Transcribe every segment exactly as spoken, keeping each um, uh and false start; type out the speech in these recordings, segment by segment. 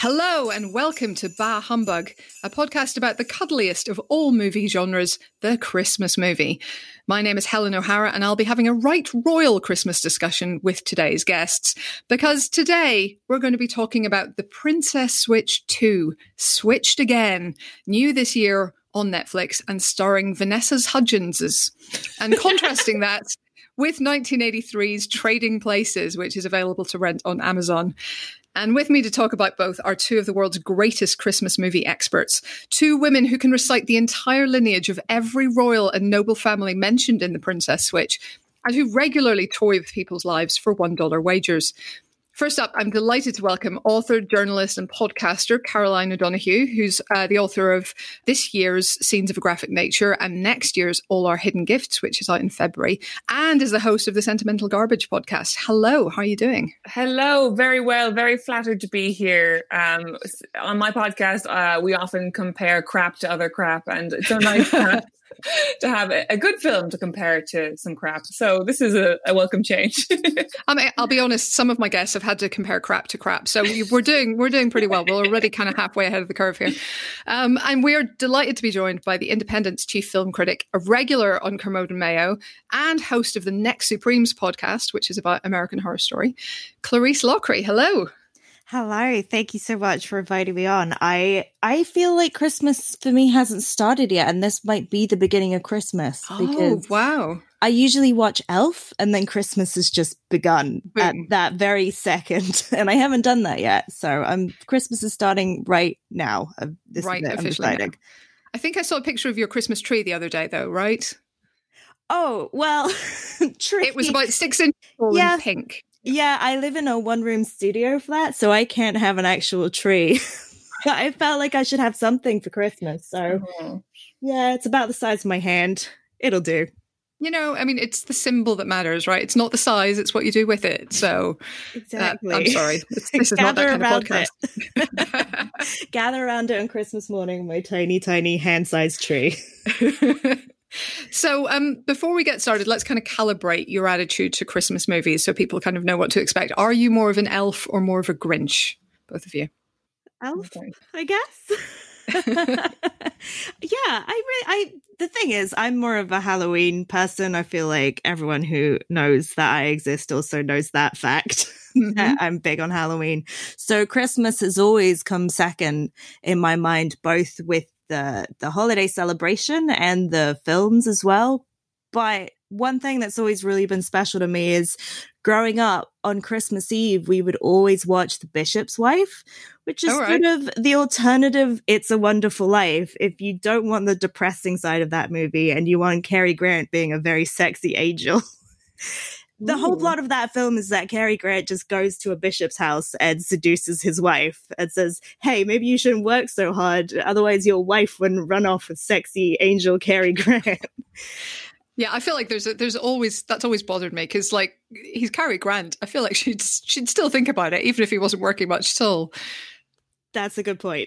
Hello and welcome to Bah Humbug, a podcast about the cuddliest of all movie genres, the Christmas movie. My name is Helen O'Hara and I'll be having a right royal Christmas discussion with today's guests, because today we're going to be talking about The Princess Switch two, Switched Again, new this year on Netflix and starring Vanessa Hudgens, and contrasting that with nineteen eighty-three's Trading Places, which is available to rent on Amazon. And with me to talk about both are two of the world's greatest Christmas movie experts, two women who can recite the entire lineage of every royal and noble family mentioned in The Princess Switch, and who regularly toy with people's lives for one dollar wagers. First up, I'm delighted to welcome author, journalist and podcaster Caroline O'Donoghue, who's uh, the author of this year's Scenes of a Graphic Nature and next year's All Our Hidden Gifts, which is out in February, and is the host of the Sentimental Garbage podcast. Hello, how are you doing? Hello, very well, very flattered to be here. Um, on my podcast, uh, we often compare crap to other crap, and it's so nice to have, to have a, a good film to compare to some crap. So this is a, a welcome change. I mean, I'll be honest, some of my guests have had to compare crap to crap. So we're doing we're doing pretty well. We're already kind of halfway ahead of the curve here. Um, and we're delighted to be joined by the Independent's chief film critic, a regular on Kermode and Mayo, and host of the Next Supremes podcast, which is about American Horror Story, Clarice Lockery. Hello. Hello. Thank you so much for inviting me on. I I feel like Christmas for me hasn't started yet, and this might be the beginning of Christmas. Oh, because wow. I usually watch Elf, and then Christmas has just begun Boom. At that very second, and I haven't done that yet. So um, Christmas is starting right now. Uh, this right, is it, officially I'm now. I think I saw a picture of your Christmas tree the other day, though, right? Oh, well, tree. It was about six inches tall Yeah. and pink. Yeah, I live in a one-room studio flat, so I can't have an actual tree. I felt like I should have something for Christmas, so Mm-hmm. yeah, it's about the size of my hand. It'll do. You know, I mean, it's the symbol that matters, right? It's not the size, it's what you do with it. So, Exactly. uh, I'm sorry. This, this is not that kind of Gather podcast. around it. Gather around it on Christmas morning, my tiny, tiny hand-sized tree. So um, before we get started, let's kind of calibrate your attitude to Christmas movies so people kind of know what to expect. Are you more of an elf or more of a Grinch? Both of you. Elf, Okay. I guess. Yeah, I really, I, the thing is, I'm more of a Halloween person. I feel like everyone who knows that I exist also knows that fact. Mhm. I'm big on Halloween. So Christmas has always come second in my mind, both with the, the holiday celebration and the films as well. But one thing that's always really been special to me is growing up on Christmas Eve, we would always watch The Bishop's Wife, which is All right. sort of the alternative It's a Wonderful Life. If you don't want the depressing side of that movie and you want Cary Grant being a very sexy angel. The whole Ooh. plot of that film is that Cary Grant just goes to a bishop's house and seduces his wife and says, hey, maybe you shouldn't work so hard. Otherwise, your wife wouldn't run off with sexy angel Cary Grant. Yeah, I feel like there's a, there's always, that's always bothered me because, like, he's Cary Grant. I feel like she'd, she'd still think about it, even if he wasn't working much at all. That's a good point.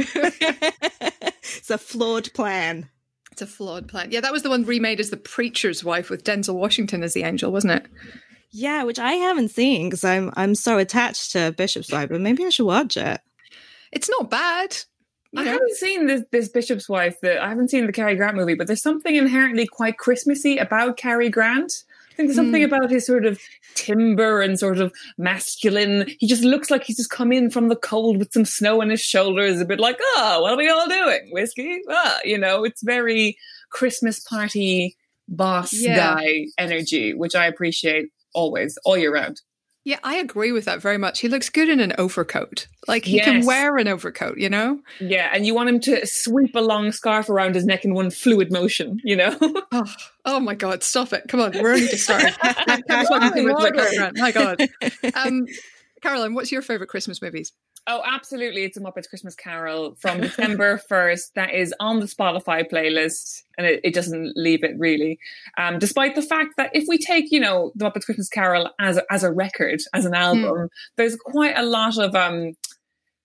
It's a flawed plan. It's a flawed plan. Yeah, that was the one remade as The Preacher's Wife with Denzel Washington as the angel, wasn't it? Yeah, which I haven't seen because I'm I'm so attached to Bishop's Wife, but maybe I should watch it. It's not bad. You I know? haven't seen this, this Bishop's Wife. The, I haven't seen the Cary Grant movie, but there's something inherently quite Christmassy about Cary Grant. I think there's something Mm. about his sort of timber and sort of masculine. He just looks like he's just come in from the cold with some snow on his shoulders, a bit like, oh, what are we all doing? Whiskey? Ah, you know, it's very Christmas party boss Yeah. guy energy, which I appreciate always, all year round. Yeah, I agree with that very much. He looks good in an overcoat. Like, he can Yes. wear an overcoat, you know? Yeah, and you want him to sweep a long scarf around his neck in one fluid motion, you know? Oh, oh my God, stop it. Come on, we're only just starting. Can't talk too much about Cary Grant. My God. Um, Caroline, what's your favourite Christmas movies? Oh, absolutely. It's a Muppets Christmas Carol from December first. That is on the Spotify playlist, and it, it doesn't leave it really. Um, despite the fact that if we take, you know, the Muppets Christmas Carol as a, as a record, as an album, there's quite a lot of, um,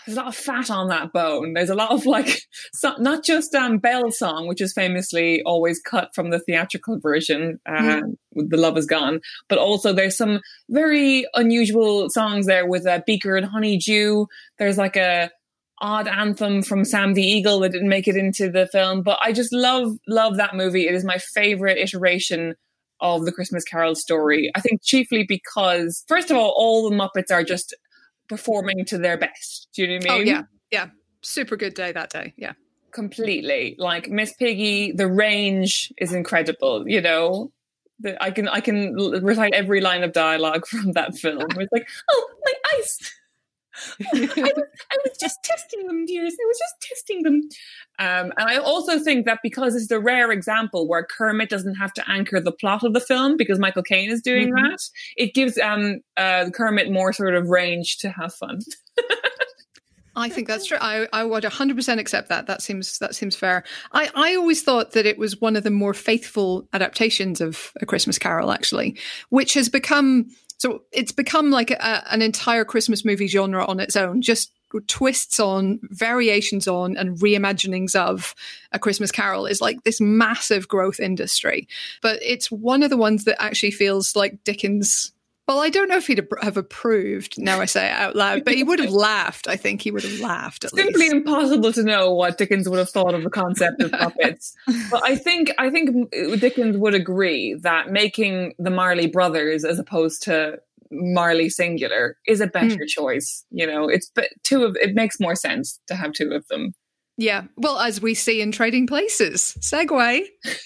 there's a lot of fat on that bone. There's a lot of like, so, not just um, Belle's song, which is famously always cut from the theatrical version, uh, mm. The Love Is Gone, but also there's some very unusual songs there with uh, Beaker and Honeydew. There's like a odd anthem from Sam the Eagle that didn't make it into the film, but I just love, love that movie. It is my favorite iteration of the Christmas Carol story. I think chiefly because, first of all, all the Muppets are just performing to their best. Do you know what I mean? Oh, yeah. Yeah. Super good day that day. Yeah. Completely. Like Miss Piggy, the range is incredible, you know? The, I can I can recite every line of dialogue from that film. It's like, oh, my ice. I, was, I was just testing them, dears. I was just testing them. Um, and I also think that because it's a rare example where Kermit doesn't have to anchor the plot of the film because Michael Caine is doing mm-hmm. that, it gives um, uh, Kermit more sort of range to have fun. I think that's true. I, I would one hundred percent accept that. That seems that seems fair. I, I always thought that it was one of the more faithful adaptations of A Christmas Carol, actually, which has become... So it's become like a, an entire Christmas movie genre on its own, just twists on, variations on, and reimaginings of A Christmas Carol is like this massive growth industry. But it's one of the ones that actually feels like Dickens. Well, I don't know if he'd have approved, now I say it out loud, but he would have laughed. I think he would have laughed at Simply least. Impossible to know what Dickens would have thought of the concept of puppets. But I think I think Dickens would agree that making the Marley Brothers as opposed to Marley singular is a better mm. choice. You know, it's two of it makes more sense to have two of them. Yeah. Well, as we see in Trading Places. Segue.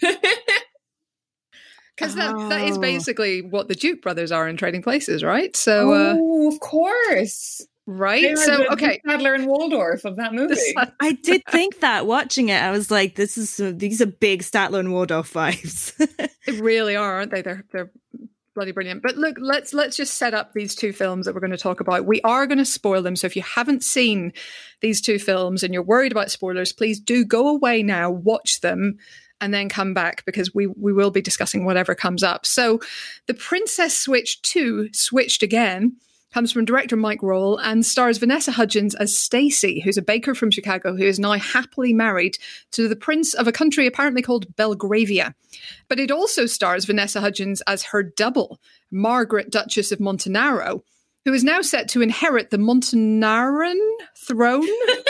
Because that, oh. that is basically what the Duke brothers are in Trading Places, right? So, oh, uh, of course. Right? So, the, okay. The Sadler and Waldorf of that movie. I did think that watching it. I was like, this is uh, these are big Statler and Waldorf vibes. They really are, aren't they? They're, they're bloody brilliant. But look, let's let's just set up these two films that we're going to talk about. We are going to spoil them. So if you haven't seen these two films and you're worried about spoilers, please do go away now, watch them, and then come back because we, we will be discussing whatever comes up. So The Princess Switch two, Switched Again, comes from director Mike Roll and stars Vanessa Hudgens as Stacy, who's a baker from Chicago who is now happily married to the prince of a country apparently called Belgravia. But it also stars Vanessa Hudgens as her double, Margaret, Duchess of Montenaro, who is now set to inherit the Montenaran throne.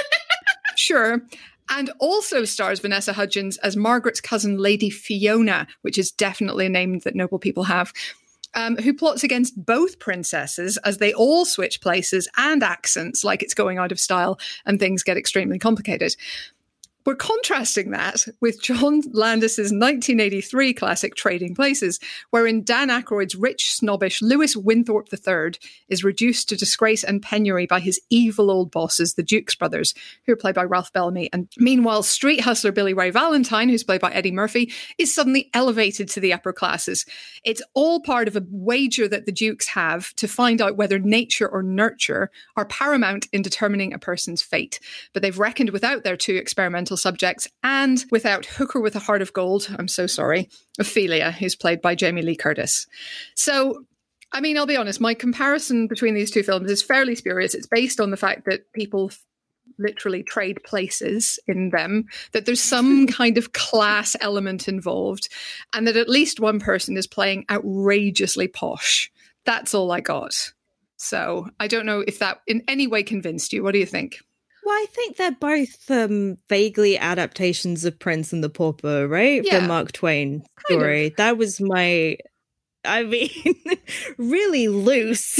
Sure. And also stars Vanessa Hudgens as Margaret's cousin, Lady Fiona, which is definitely a name that noble people have, um, who plots against both princesses as they all switch places and accents like it's going out of style and things get extremely complicated. We're contrasting that with John Landis's nineteen eighty-three classic Trading Places, wherein Dan Aykroyd's rich, snobbish Lewis Winthorpe the third is reduced to disgrace and penury by his evil old bosses, the Dukes brothers, who are played by Ralph Bellamy. And meanwhile, street hustler Billy Ray Valentine, who's played by Eddie Murphy, is suddenly elevated to the upper classes. It's all part of a wager that the Dukes have to find out whether nature or nurture are paramount in determining a person's fate. But they've reckoned without their two experimental subjects and without Hooker with a Heart of Gold, I'm so sorry, Ophelia, who's played by Jamie Lee Curtis. So, I mean, I'll be honest, my comparison between these two films is fairly spurious. It's based on the fact that people f- literally trade places in them, that there's some kind of class element involved, and that at least one person is playing outrageously posh. That's all I got. So I don't know if that in any way convinced you. What do you think? Well, I think they're both um, vaguely adaptations of Prince and the Pauper, right? Yeah. The Mark Twain story. Kind of. That was my, I mean, really loose.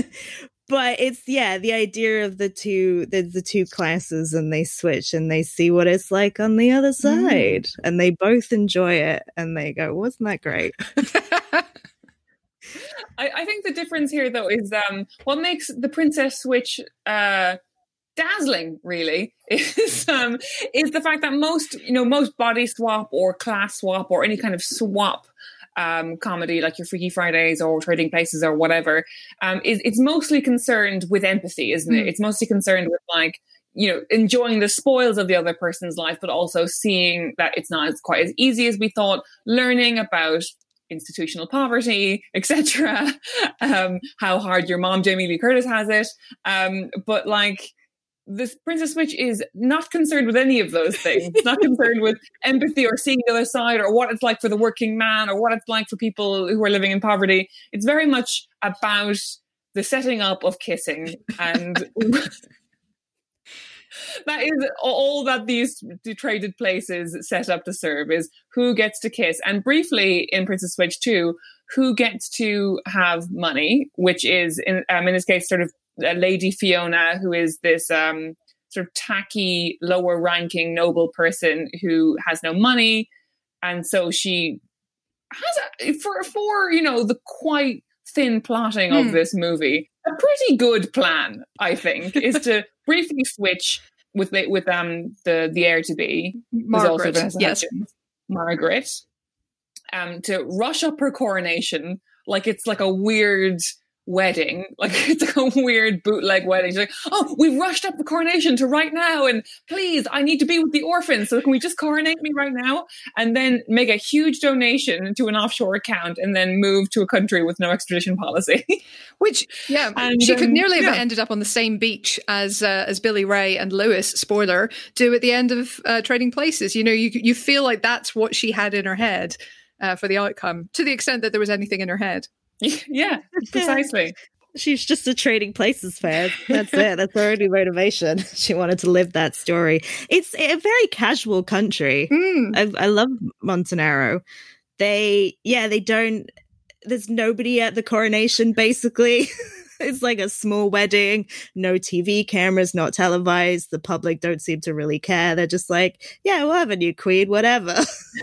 But it's, yeah, the idea of the two, the, the two classes and they switch and they see what it's like on the other side. Mm. And they both enjoy it and they go, wasn't that great? I, I think the difference here, though, is um, what makes the Princess Switch uh, dazzling, really, is um, is the fact that most, you know, most body swap or class swap or any kind of swap um, comedy, like your Freaky Fridays or Trading Places or whatever, um, is it's mostly concerned with empathy, isn't it? Mm. It's mostly concerned with, like, you know, enjoying the spoils of the other person's life, but also seeing that it's not as quite as easy as we thought, learning about institutional poverty, et cetera, um, how hard your mom, Jamie Lee Curtis, has it. Um, but like, this Princess Switch is not concerned with any of those things. Not concerned with empathy or seeing the other side or what it's like for the working man or what it's like for people who are living in poverty. It's very much about the setting up of kissing, and that is all that these traded places set up to serve, is who gets to kiss. And briefly in Princess Switch two, who gets to have money, which is in, um, in this case sort of uh, Lady Fiona, who is this um, sort of tacky, lower ranking noble person who has no money. And so she has, a, for, for, you know, the quite thin plotting hmm. of this movie, a pretty good plan, I think, is to briefly switch with the, with um the the heir to be, Margaret, yes, Hutchins, Margaret, um to rush up her coronation like it's like a weird wedding, like it's like a weird bootleg wedding. She's like, oh, we've rushed up the coronation to right now, and please, I need to be with the orphans, so can we just coronate me right now? And then make a huge donation to an offshore account, and then move to a country with no extradition policy. Which, yeah, and, she could nearly um, have yeah. ended up on the same beach as uh, as Billy Ray and Lewis, spoiler, do at the end of uh, Trading Places. You know, you you feel like that's what she had in her head uh, for the outcome, to the extent that there was anything in her head. Yeah, precisely. She's just a Trading Places fan. That's it. That's her only motivation. She wanted to live that story. It's a very casual country. Mm. I, I love Montenegro. They, yeah, they don't, there's nobody at the coronation, basically. It's like a small wedding, no T V cameras, not televised. The public don't seem to really care. They're just like, yeah, we'll have a new queen, whatever.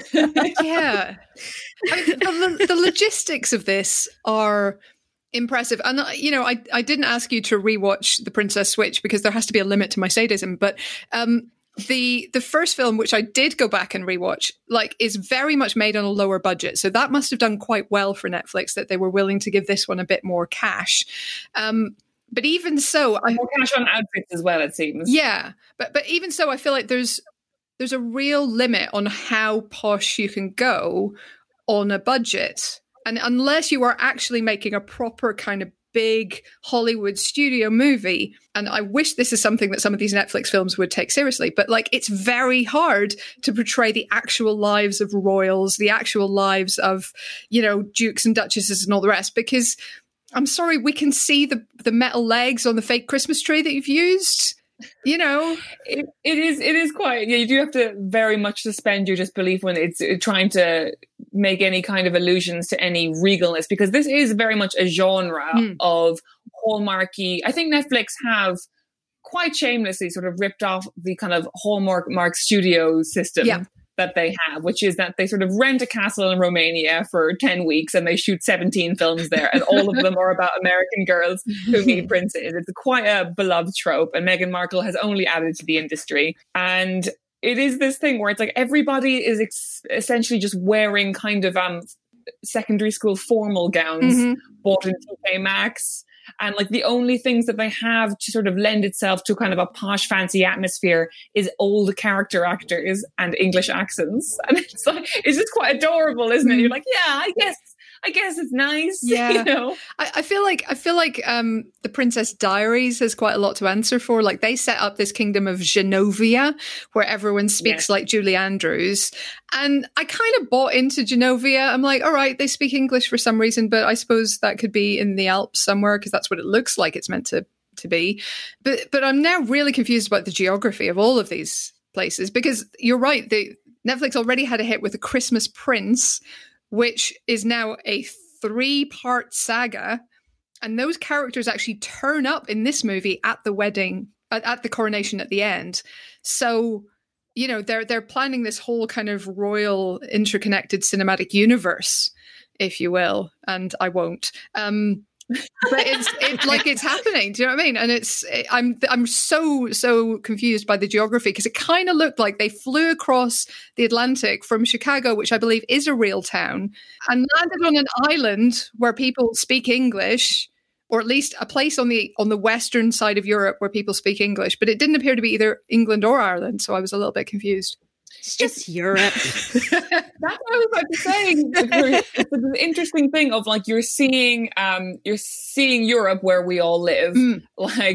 Yeah. I mean, the, the logistics of this are impressive. And, you know, I, I didn't ask you to rewatch The Princess Switch because there has to be a limit to my sadism. But um, the the first film, which I did go back and rewatch, like, is very much made on a lower budget. So that must have done quite well for Netflix, that they were willing to give this one a bit more cash. Um, but even so, I, more cash on outfits as well, it seems. Yeah, but but even so, I feel like there's there's a real limit on how posh you can go on a budget. And unless you are actually making a proper kind of big Hollywood studio movie, and I wish this is something that some of these Netflix films would take seriously, but like, it's very hard to portray the actual lives of royals, the actual lives of, you know, dukes and duchesses and all the rest, because I'm sorry, we can see the the metal legs on the fake Christmas tree that you've used. You know, it, it is it is quite, yeah, you do have to very much suspend your disbelief when it's uh, trying to make any kind of allusions to any regalness, because this is very much a genre mm. of Hallmarky. I think Netflix have quite shamelessly sort of ripped off the kind of Hallmark Mark Studio system yeah. that they have, which is that they sort of rent a castle in Romania for ten weeks and they shoot seventeen films there, and all of them are about American girls who meet princes. It's quite a beloved trope, and Meghan Markle has only added to the industry. And it is this thing where it's like everybody is ex- essentially just wearing kind of um secondary school formal gowns mm-hmm. bought in T K Maxx. And like the only things that they have to sort of lend itself to kind of a posh, fancy atmosphere is old character actors and English accents. And it's like, it's just quite adorable, isn't it? You're like, yeah, I guess, I guess it's nice. Yeah. You know? I, I feel like, I feel like um, The Princess Diaries has quite a lot to answer for. Like, they set up this kingdom of Genovia where everyone speaks yeah. like Julie Andrews. And I kind of bought into Genovia. I'm like, all right, they speak English for some reason, but I suppose that could be in the Alps somewhere because that's what it looks like it's meant to, to be. But but I'm now really confused about the geography of all of these places, because you're right, the Netflix already had a hit with The Christmas Prince, which is now a three-part saga. And those characters actually turn up in this movie at the wedding, at, at the coronation at the end. So, you know, they're they're planning this whole kind of royal interconnected cinematic universe, if you will, and I won't. Um, but it's it, like it's happening. Do you know what I mean? And it's it, I'm I'm so so confused by the geography, because it kind of looked like they flew across the Atlantic from Chicago, which I believe is a real town, and landed on an island where people speak English, or at least a place on the on the western side of Europe where people speak English. But it didn't appear to be either England or Ireland, so I was a little bit confused. It's just Europe. That's what I was about to say. It's, it's an interesting thing of like you're seeing, um, you're seeing Europe where we all live, mm. like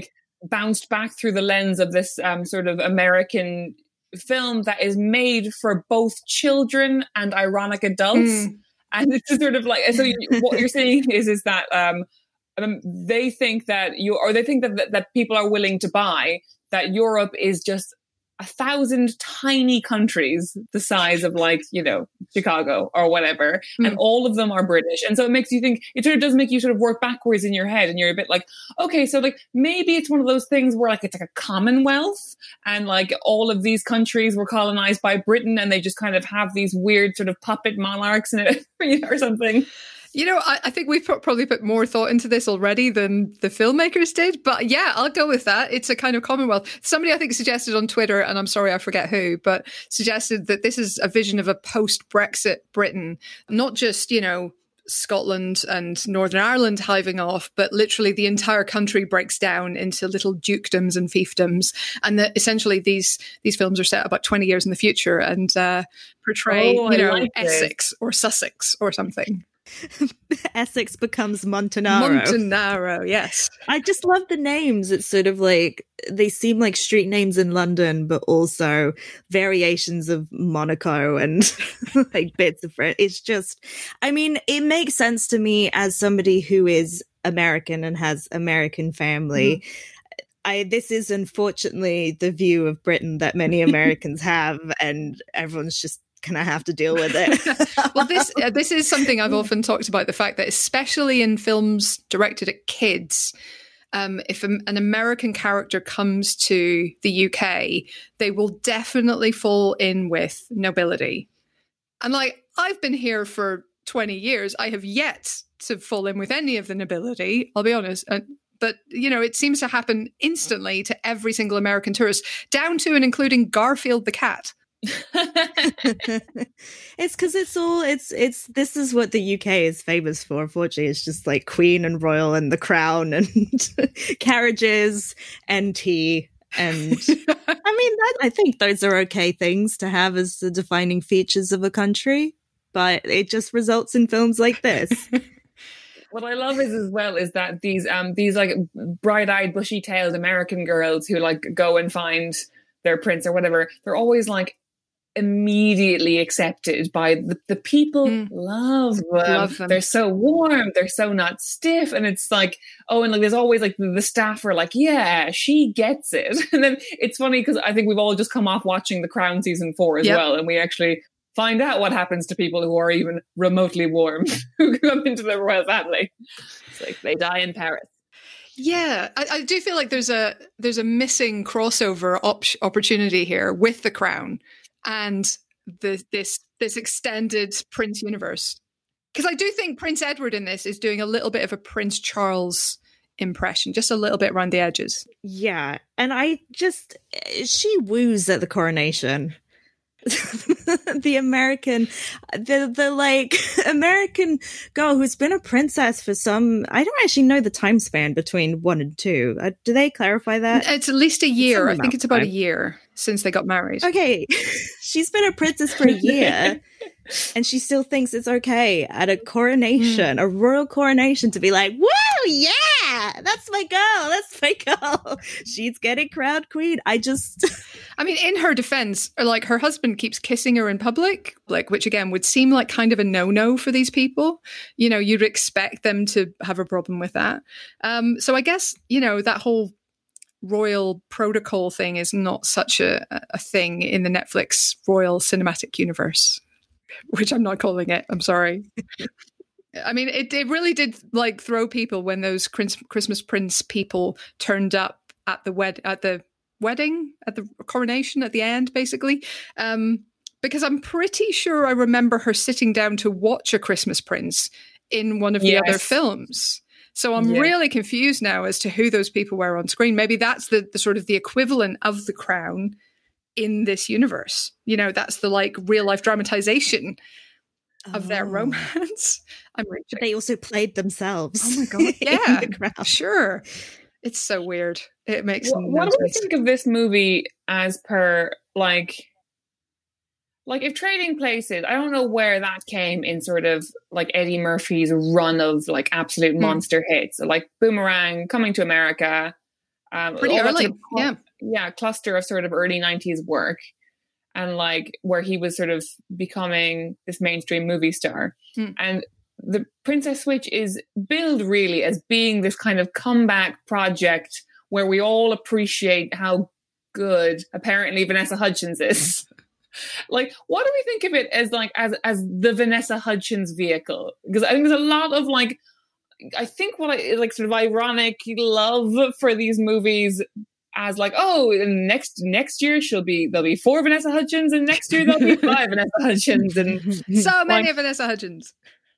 bounced back through the lens of this um, sort of American film that is made for both children and ironic adults. Mm. And it's sort of like, so you, what you're saying is, is that um, um, they think that you, or they think that, that, that people are willing to buy that Europe is just a thousand tiny countries the size of, like, you know, Chicago or whatever. Mm. And all of them are British. And so it makes you think, it sort of does make you sort of work backwards in your head. And you're a bit like, okay, so like maybe it's one of those things where like it's like a commonwealth and like all of these countries were colonized by Britain and they just kind of have these weird sort of puppet monarchs in it, you know, or something. You know, I, I think we've probably put more thought into this already than the filmmakers did. But yeah, I'll go with that. It's a kind of commonwealth. Somebody, I think, suggested on Twitter, and I'm sorry, I forget who, but suggested that this is a vision of a post-Brexit Britain, not just, you know, Scotland and Northern Ireland hiving off, but literally the entire country breaks down into little dukedoms and fiefdoms. And that essentially these these films are set about twenty years in the future and uh, portray, oh, you know, like Essex it. or Sussex or something. Essex becomes Montenaro. Montenaro, yes. I just love the names. It's sort of like, they seem like street names in London, but also variations of Monaco and like bits of it. It's just, I mean, it makes sense to me as somebody who is American and has American family. Mm-hmm. I, this is unfortunately the view of Britain that many Americans have, and everyone's just can I have to deal with it? Well, this uh, this is something I've often talked about, the fact that especially in films directed at kids, um, if a, an American character comes to the U K, they will definitely fall in with nobility. And like, I've been here for twenty years. I have yet to fall in with any of the nobility, I'll be honest. Uh, but, you know, it seems to happen instantly to every single American tourist, down to and including Garfield the cat. It's because it's all it's it's this is what the U K is famous for. Unfortunately, it's just like Queen and Royal and the Crown and carriages and tea. And I mean, that, I think those are okay things to have as the defining features of a country, but it just results in films like this. What I love is as well is that these um these like bright-eyed, bushy-tailed American girls who like go and find their prince or whatever, they're always like immediately accepted by the, the people. Mm. love, them. love them. They're so warm, they're so not stiff, and it's like, oh, and like there's always like the, the staff are like, yeah, she gets it. And then it's funny because I think we've all just come off watching The Crown season four as yep. well, and we actually find out what happens to people who are even remotely warm who come into the royal family. It's like they die in Paris. Yeah, I, I do feel like there's a there's a missing crossover op- opportunity here with The Crown and the, this this extended Prince universe. Because I do think Prince Edward in this is doing a little bit of a Prince Charles impression, just a little bit around the edges. Yeah, and I just, she woos at the coronation. the American, the the like American girl who's been a princess for some, I don't actually know the time span between one and two. Uh, do they clarify that? It's at least a year. I think it's about time. a year since they got married. Okay, she's been a princess for a year. And she still thinks it's okay at a coronation, mm. a royal coronation, to be like, whoa, yeah, that's my girl, that's my girl. She's getting crowned queen. I just... I mean, in her defense, like, her husband keeps kissing her in public, like, which again would seem like kind of a no-no for these people. You know, you'd expect them to have a problem with that. Um, so I guess, you know, that whole royal protocol thing is not such a, a thing in the Netflix royal cinematic universe. Which I'm not calling it. I'm sorry. I mean, it, it really did like throw people when those Christmas Prince people turned up at the wed at the wedding, at the coronation at the end, basically. Um, because I'm pretty sure I remember her sitting down to watch A Christmas Prince in one of the yes. other films. So I'm yeah. really confused now as to who those people were on screen. Maybe that's the, the sort of the equivalent of The Crown in this universe. You know, that's the like real life dramatization of oh. their romance. I'm reaching. They also played themselves. Oh my god! Yeah, the sure. It's so weird. It makes. What, no what do you sense. think of this movie as per like, like if Trading Places? I don't know where that came in sort of like Eddie Murphy's run of like absolute mm. monster hits, like Boomerang, Coming to America. Um, Pretty all that early, sort of cl- yeah. Yeah, cluster of sort of early nineties work. And like where he was sort of becoming this mainstream movie star. Mm. And the Princess Switch is billed really as being this kind of comeback project where we all appreciate how good apparently Vanessa Hudgens is. Like, what do we think of it as like as as the Vanessa Hudgens vehicle? Because I think there's a lot of like, I think what I like sort of ironic love for these movies as like, oh, next next year she'll be there'll be four Vanessa Hudgens, and next year there'll be five Vanessa Hudgens, and so many like, Vanessa Hudgens.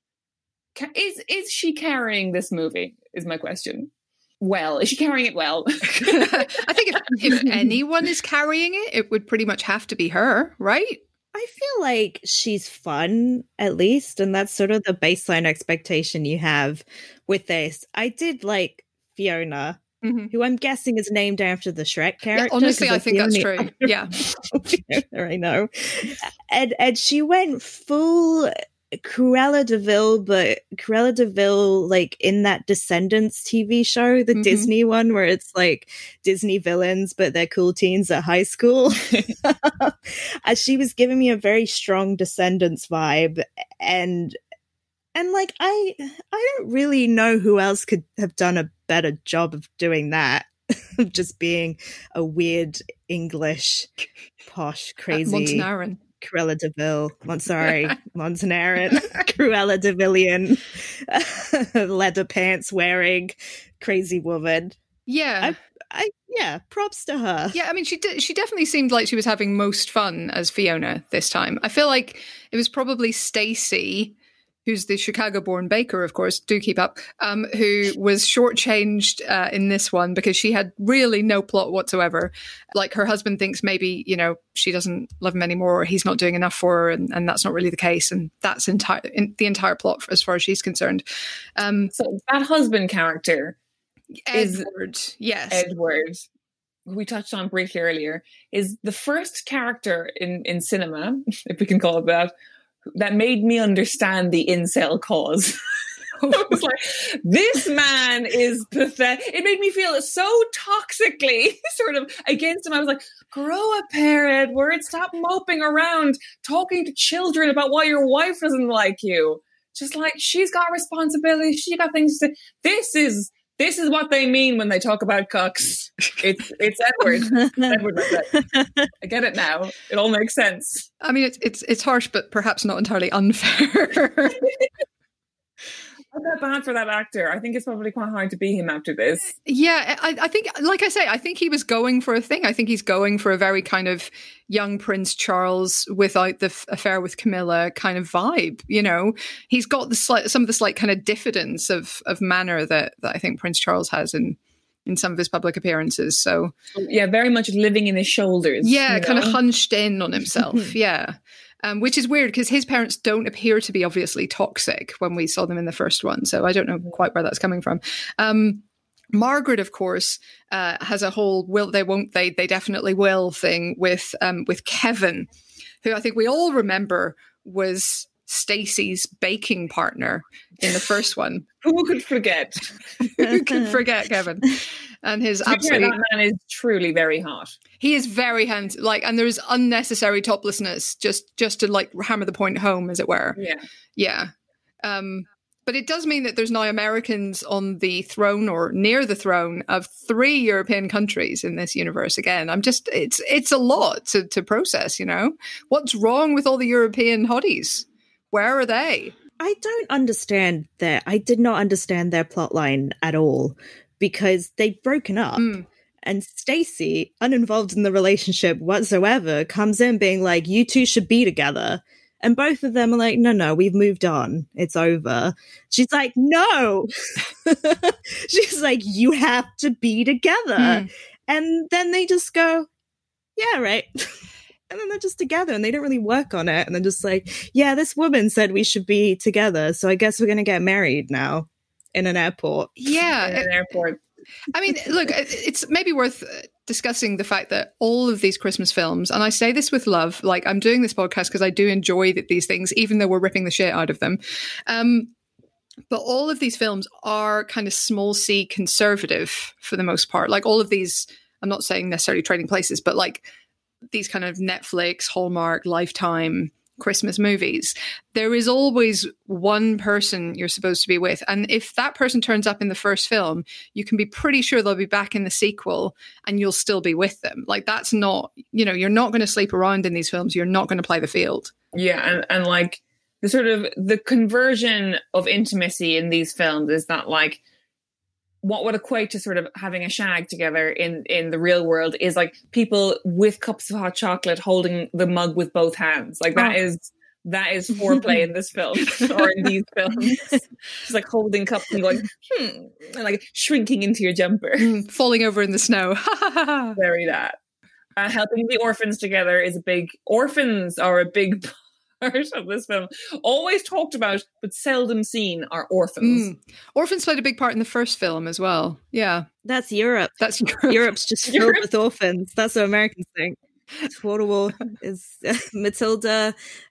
Is is she carrying this movie? Is my question. Well, is she carrying it well? I think if, if anyone is carrying it, it would pretty much have to be her, right? I feel like she's fun, at least, and that's sort of the baseline expectation you have with this. I did like Fiona, mm-hmm. who I'm guessing is named after the Shrek character. Yeah, honestly, I think that's true. Yeah. Fiona I know. And, and she went full Cruella de Vil, but Cruella de Vil, like in that Descendants T V show, the mm-hmm. Disney one, where it's like Disney villains, but they're cool teens at high school. As she was giving me a very strong Descendants vibe, and and like I I don't really know who else could have done a better job of doing that. Of just being a weird English, posh, crazy. Uh, Cruella de Vil, I'm sorry, Montanaren, Cruella de Villian, leather pants wearing crazy woman. Yeah. I, I, yeah, props to her. Yeah, I mean, she did, she definitely seemed like she was having most fun as Fiona this time. I feel like it was probably Stacey, who's the Chicago-born baker, of course, do keep up, um, who was shortchanged uh, in this one because she had really no plot whatsoever. Like, her husband thinks maybe, you know, she doesn't love him anymore, or he's not doing enough for her, and, and that's not really the case. And that's entire in, the entire plot as far as she's concerned. Um, so that husband character Edward, is yes. Edward, who we touched on briefly earlier, is the first character in, in cinema, if we can call it that, that made me understand the incel cause. I was like, this man is pathetic. It made me feel so toxically sort of against him. I was like, grow a pair, Edward. Stop moping around talking to children about why your wife doesn't like you. Just like, she's got responsibilities. She got things to... This is... This is what they mean when they talk about cucks. It's it's Edward. Edward like that. I get it now. It all makes sense. I mean, it's it's it's harsh, but perhaps not entirely unfair. I felt bad for that actor. I think it's probably quite hard to be him after this. Yeah, I, I think, like I say, I think he was going for a thing. I think he's going for a very kind of young Prince Charles without the f- affair with Camilla kind of vibe. You know, he's got the slight, some of the slight kind of diffidence of of manner that, that I think Prince Charles has in in some of his public appearances. So yeah, very much living in his shoulders. Yeah, you know? kind of hunched in on himself. Yeah. Um, which is weird because his parents don't appear to be obviously toxic when we saw them in the first one. So I don't know quite where that's coming from. Um, Margaret, of course, uh, has a whole will they, won't they, they definitely will thing with um, with Kevin, who I think we all remember was Stacey's baking partner in the first one. Who could forget? Who could forget Kevin? And his absolutely... That man is truly very hot. He is very handsome. Like, and there's unnecessary toplessness just just to like hammer the point home, as it were. Yeah, yeah. Um, but it does mean that there's now Americans on the throne or near the throne of three European countries in this universe. Again, I'm just it's it's a lot to to process. You know, what's wrong with all the European hotties? Where are they? I don't understand their. I did not understand their plotline at all because they'd broken up. Mm. And Stacey, uninvolved in the relationship whatsoever, comes in being like, you two should be together. And both of them are like, no, no, we've moved on. It's over. She's like, no. She's like, you have to be together. Mm. And then they just go, yeah, right. And then they're just together and they don't really work on it. And they're just like, yeah, this woman said we should be together. So I guess we're going to get married now in an airport. Yeah. In an airport. I mean, look, it's maybe worth discussing the fact that all of these Christmas films, and I say this with love, like I'm doing this podcast because I do enjoy that these things, even though we're ripping the shit out of them. Um, But all of these films are kind of small c conservative for the most part. Like all of these, I'm not saying necessarily Trading Places, but like these kind of Netflix, Hallmark, Lifetime Christmas movies, there is always one person you're supposed to be with. And if that person turns up in the first film, you can be pretty sure they'll be back in the sequel and you'll still be with them. Like that's not, you know, you're not going to sleep around in these films. You're not going to play the field. Yeah. And, and like the sort of the conversion of intimacy in these films is that like, what would equate to sort of having a shag together in, in the real world is like people with cups of hot chocolate holding the mug with both hands. Like that oh. is that is foreplay in this film or in these films. Just like holding cups and going, hmm, and like shrinking into your jumper. Mm, falling over in the snow. Very that. Uh, helping the orphans together is a big, orphans are a big part of this film. Always talked about but seldom seen are orphans. Mm. Orphans played a big part in the first film as well. Yeah. That's Europe. That's Europe. Europe's just filled Europe. with orphans. That's what Americans think. Total is uh, Matilda,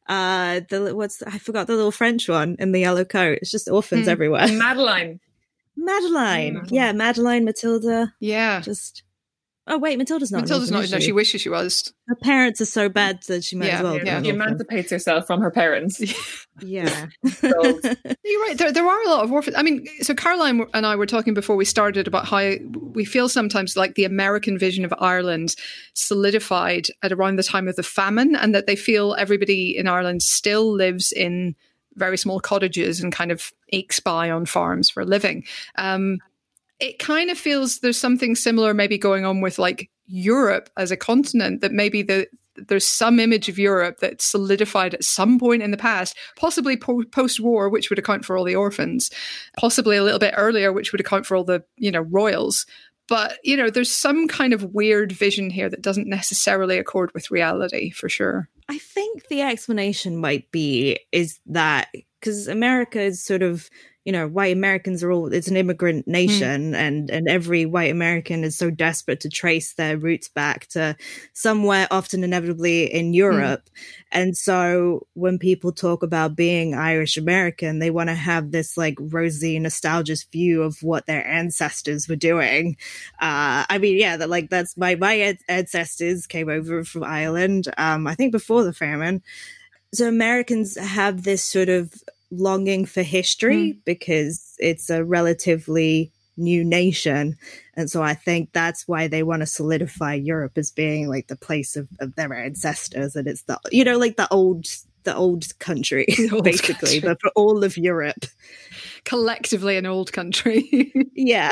uh the what's the, I forgot the little French one in the yellow coat. It's just orphans mm. everywhere. Madeline. Madeline. Mm. Yeah, Madeline, Matilda. Yeah. Just Oh wait, Matilda's not. Matilda's not. No, she wishes she was. Her parents are so bad that she might yeah, as well. Yeah, she emancipates herself from her parents. Yeah, so. You're right. There, there are a lot of orphans. I mean, so Caroline and I were talking before we started about how we feel sometimes like the American vision of Ireland solidified at around the time of the famine, and that they feel everybody in Ireland still lives in very small cottages and kind of ekes by on farms for a living. Um, It kind of feels there's something similar maybe going on with like Europe as a continent, that maybe the, there's some image of Europe that solidified at some point in the past, possibly po- post-war, which would account for all the orphans, possibly a little bit earlier, which would account for all the, you know, royals. But, you know, there's some kind of weird vision here that doesn't necessarily accord with reality, for sure. I think the explanation might be is that because America is sort of, you know, white Americans are all, it's an immigrant nation, mm. and, and every white American is so desperate to trace their roots back to somewhere, often inevitably in Europe. Mm. And so when people talk about being Irish American, they want to have this like rosy, nostalgic view of what their ancestors were doing. Uh, I mean, yeah, that like that's my, my ancestors came over from Ireland, um, I think before the famine. So Americans have this sort of longing for history mm. because it's a relatively new nation, and so I think that's why they want to solidify Europe as being like the place of, of their ancestors, and it's the, you know, like the old the old country the old basically country. But for all of Europe collectively an old country. Yeah.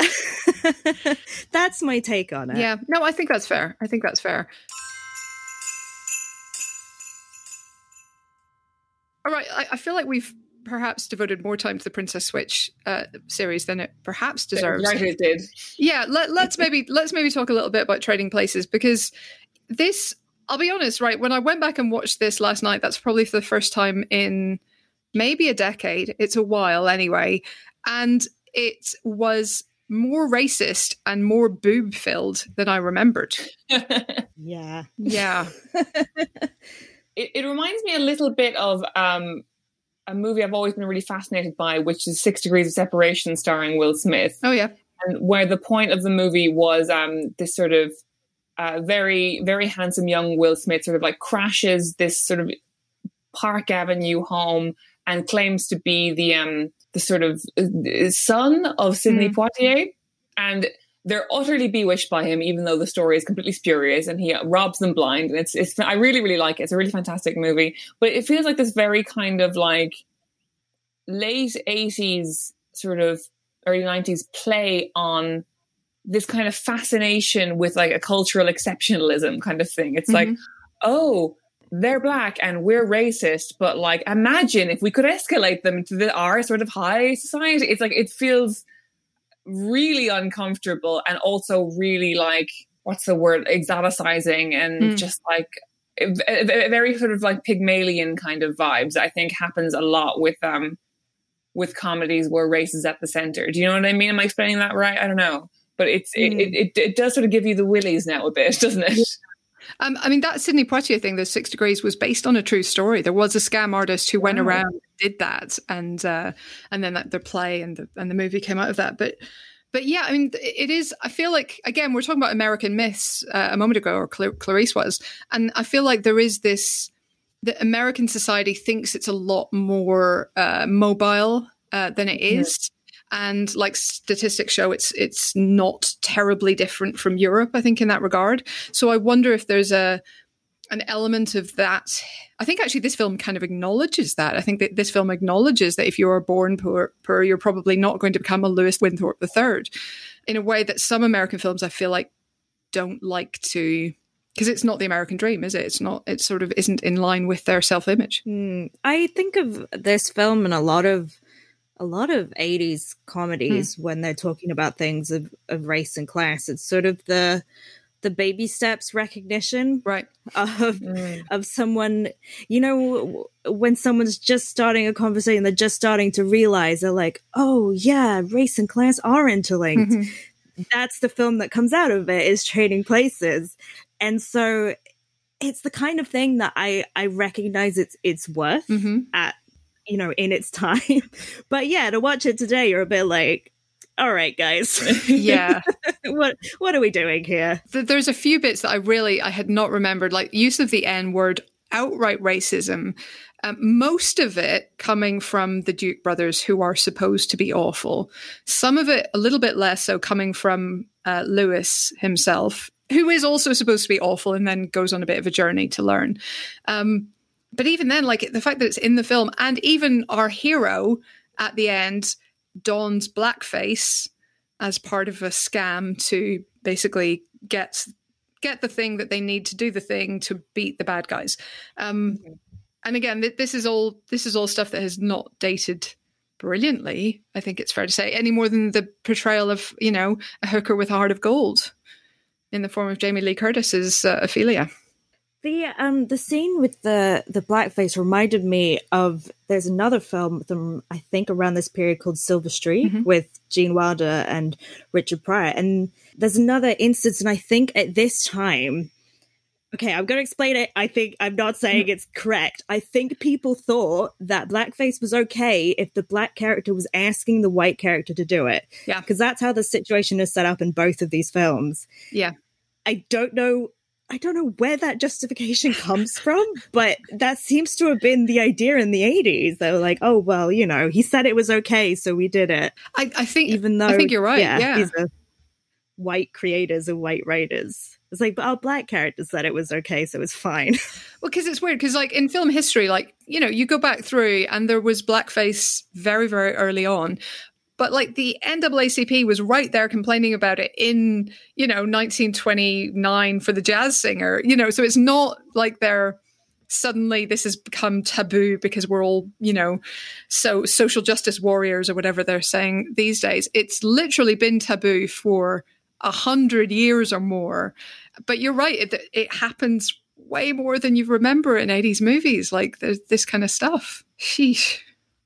That's my take on it. Yeah, no, I think that's fair. I think that's fair. All right, I, I feel like we've perhaps devoted more time to the Princess Switch uh, series than it perhaps deserves. Right, it did. Yeah, let, let's maybe let's maybe talk a little bit about Trading Places, because this, I'll be honest, right, when I went back and watched this last night, that's probably for the first time in maybe a decade. It's a while anyway, and it was more racist and more boob filled than I remembered. Yeah, yeah. it, it reminds me a little bit of um. a movie I've always been really fascinated by, which is Six Degrees of Separation, starring Will Smith. Oh, yeah. And where the point of the movie was um, this sort of uh, very, very handsome young Will Smith sort of like crashes this sort of Park Avenue home and claims to be the um, the sort of son of Sidney mm. Poitier. And they're utterly bewitched by him, even though the story is completely spurious, and he robs them blind. And it's, it's, I really, really like it. It's a really fantastic movie, but it feels like this very kind of like late eighties, sort of early nineties play on this kind of fascination with like a cultural exceptionalism kind of thing. It's mm-hmm. like, oh, they're black and we're racist, but like, imagine if we could escalate them to the, our sort of high society. It's like, it feels really uncomfortable, and also really like, what's the word, exoticizing, and mm. just like a, a, a very sort of like Pygmalion kind of vibes. I think happens a lot with um with comedies where race is at the center. Do you know what I mean? Am I explaining that right? I don't know, but it's mm. it, it it does sort of give you the willies now a bit, doesn't it? Yeah. Um, I mean, that Sidney Poitier thing, the Six Degrees, was based on a true story. There was a scam artist who went wow. around did that, and uh, and then that their play and the and the movie came out of that. But but yeah, I mean, it is. I feel like again we're talking about American myths uh, a moment ago, or Clar- Clarice was, and I feel like there is this. The American society thinks it's a lot more uh, mobile uh, than it is. Mm-hmm. And like statistics show, it's it's not terribly different from Europe, I think, in that regard. So I wonder if there's a an element of that. I think actually this film kind of acknowledges that. I think that this film acknowledges that if you are born poor, poor you're probably not going to become a Lewis Winthorpe the third, in a way that some American films I feel like don't like to, because it's not the American dream, is it? It's not. It sort of isn't in line with their self-image. Mm, I think of this film and a lot of. A lot of eighties comedies, hmm. when they're talking about things of, of race and class, it's sort of the the baby steps recognition, right, of mm. of someone. You know, when someone's just starting a conversation, they're just starting to realize, they're like, "Oh yeah, race and class are interlinked." Mm-hmm. That's the film that comes out of it, is Trading Places, and so it's the kind of thing that I I recognize its its worth mm-hmm. at. You know, in its time. But yeah, to watch it today, you're a bit like, all right, guys. Yeah. what what are we doing here? There's a few bits that I really, I had not remembered, like use of the N-word, outright racism, um, most of it coming from the Duke brothers, who are supposed to be awful. Some of it a little bit less so coming from uh, Lewis himself, who is also supposed to be awful and then goes on a bit of a journey to learn. Um, But even then, like the fact that it's in the film, and even our hero at the end dons blackface as part of a scam to basically get get the thing that they need to do the thing to beat the bad guys. Um, mm-hmm. And again, th- this is all this is all stuff that has not dated brilliantly, I think it's fair to say, any more than the portrayal of, you know, a hooker with a heart of gold in the form of Jamie Lee Curtis's uh, Ophelia. The um the scene with the the blackface reminded me of, there's another film from I think around this period called Silver Street mm-hmm. with Gene Wilder and Richard Pryor, and there's another instance, and I think at this time, okay, I'm going to explain it. I think I'm not saying it's correct. I think people thought that blackface was okay if the black character was asking the white character to do it. Yeah, because that's how the situation is set up in both of these films. Yeah, I don't know. I don't know where that justification comes from, but that seems to have been the idea in the eighties. They were like, oh, well, you know, he said it was okay, so we did it. I, I think even though I think you're right. Yeah, yeah. These are white creators and white writers. It's like, but our black characters said it was okay, so it's fine. Well, because it's weird, because like in film history, like, you know, you go back through and there was blackface very, very early on. But like the N double A C P was right there complaining about it in, you know, nineteen twenty-nine for the Jazz Singer, you know, so it's not like they're suddenly this has become taboo because we're all, you know, so social justice warriors or whatever they're saying these days. It's literally been taboo for a hundred years or more. But you're right, it, it happens way more than you remember in eighties movies. Like there's this kind of stuff. Sheesh.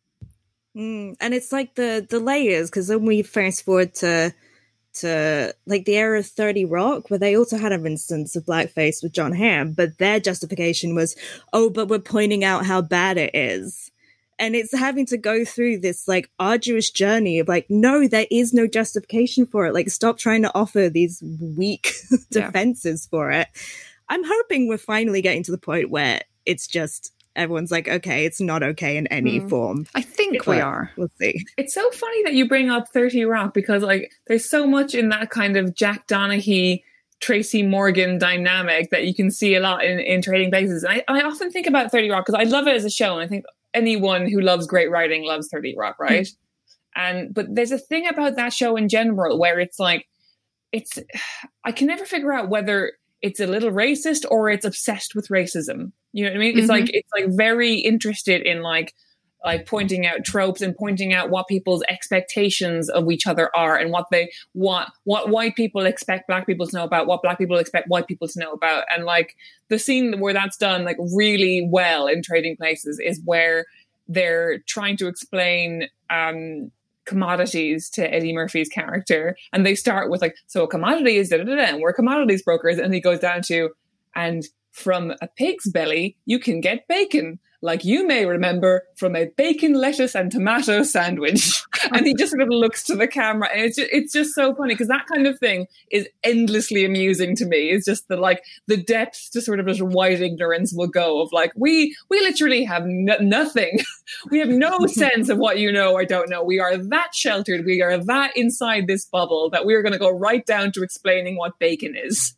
Mm, and it's like the the layers, because then we fast forward to to like the era of thirty Rock, where they also had an instance of blackface with Jon Hamm, but their justification was, oh, but we're pointing out how bad it is. And it's having to go through this like arduous journey of like, no, there is no justification for it. Like, stop trying to offer these weak defenses yeah. for it. I'm hoping we're finally getting to the point where it's just everyone's like, okay, it's not okay in any mm. form. I think but we are. We'll see. It's so funny that you bring up thirty Rock, because like there's so much in that kind of Jack Donaghy, Tracy Morgan dynamic that you can see a lot in, in Trading Places. And I, I often think about thirty Rock because I love it as a show, and I think anyone who loves great writing loves thirty Rock, right? Mm. And but there's a thing about that show in general where it's like, it's I can never figure out whether it's a little racist or it's obsessed with racism. You know what I mean? Mm-hmm. It's like it's like very interested in like like pointing out tropes and pointing out what people's expectations of each other are, and what they want, what white people expect black people to know about, what black people expect white people to know about. And like the scene where that's done like really well in Trading Places is where they're trying to explain um commodities to Eddie Murphy's character, and they start with like, so a commodity is da da da, and we're commodities brokers, and he goes down to, and from a pig's belly you can get bacon, like you may remember from a bacon, lettuce and tomato sandwich. And he just sort of looks to the camera, and it's just, it's just so funny because that kind of thing is endlessly amusing to me. It's just the like the depths to sort of just white ignorance will go of like, we we literally have n- nothing. We have no sense of what you know or don't know. We are that sheltered. We are that inside this bubble that we're going to go right down to explaining what bacon is.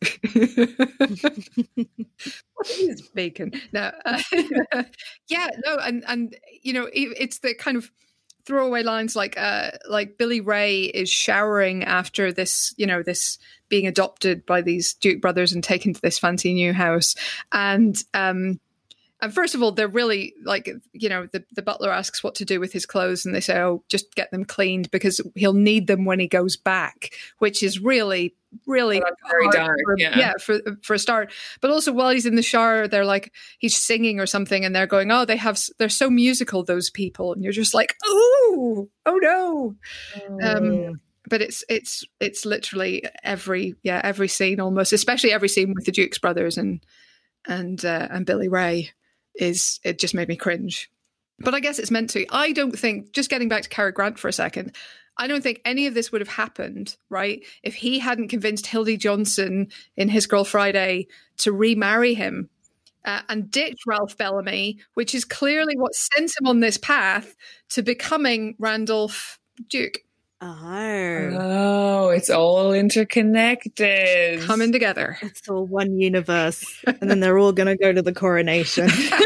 What is bacon? No, uh, yeah, no, and and you know, it, it's the kind of throwaway lines like uh, like Billy Ray is showering after this, you know, this being adopted by these Duke brothers and taken to this fancy new house, and um. And first of all, they're really like, you know, the, the butler asks what to do with his clothes and they say, oh, just get them cleaned because he'll need them when he goes back, which is really, really oh, very dark. For, yeah. yeah, for, for a start. But also while he's in the shower, they're like, he's singing or something and they're going, oh, they have, they're so musical, those people. And you're just like, oh, oh no. Mm. Um, but it's, it's, it's literally every, yeah, every scene almost, especially every scene with the Dukes brothers and, and, uh, and Billy Ray. Is it just made me cringe. But I guess it's meant to. I don't think, just getting back to Cary Grant for a second, I don't think any of this would have happened, right, if he hadn't convinced Hildy Johnson in His Girl Friday to remarry him uh, and ditch Ralph Bellamy, which is clearly what sent him on this path to becoming Randolph Duke. Oh. Oh, it's all interconnected. Coming together. It's all one universe. And then they're all going to go to the coronation.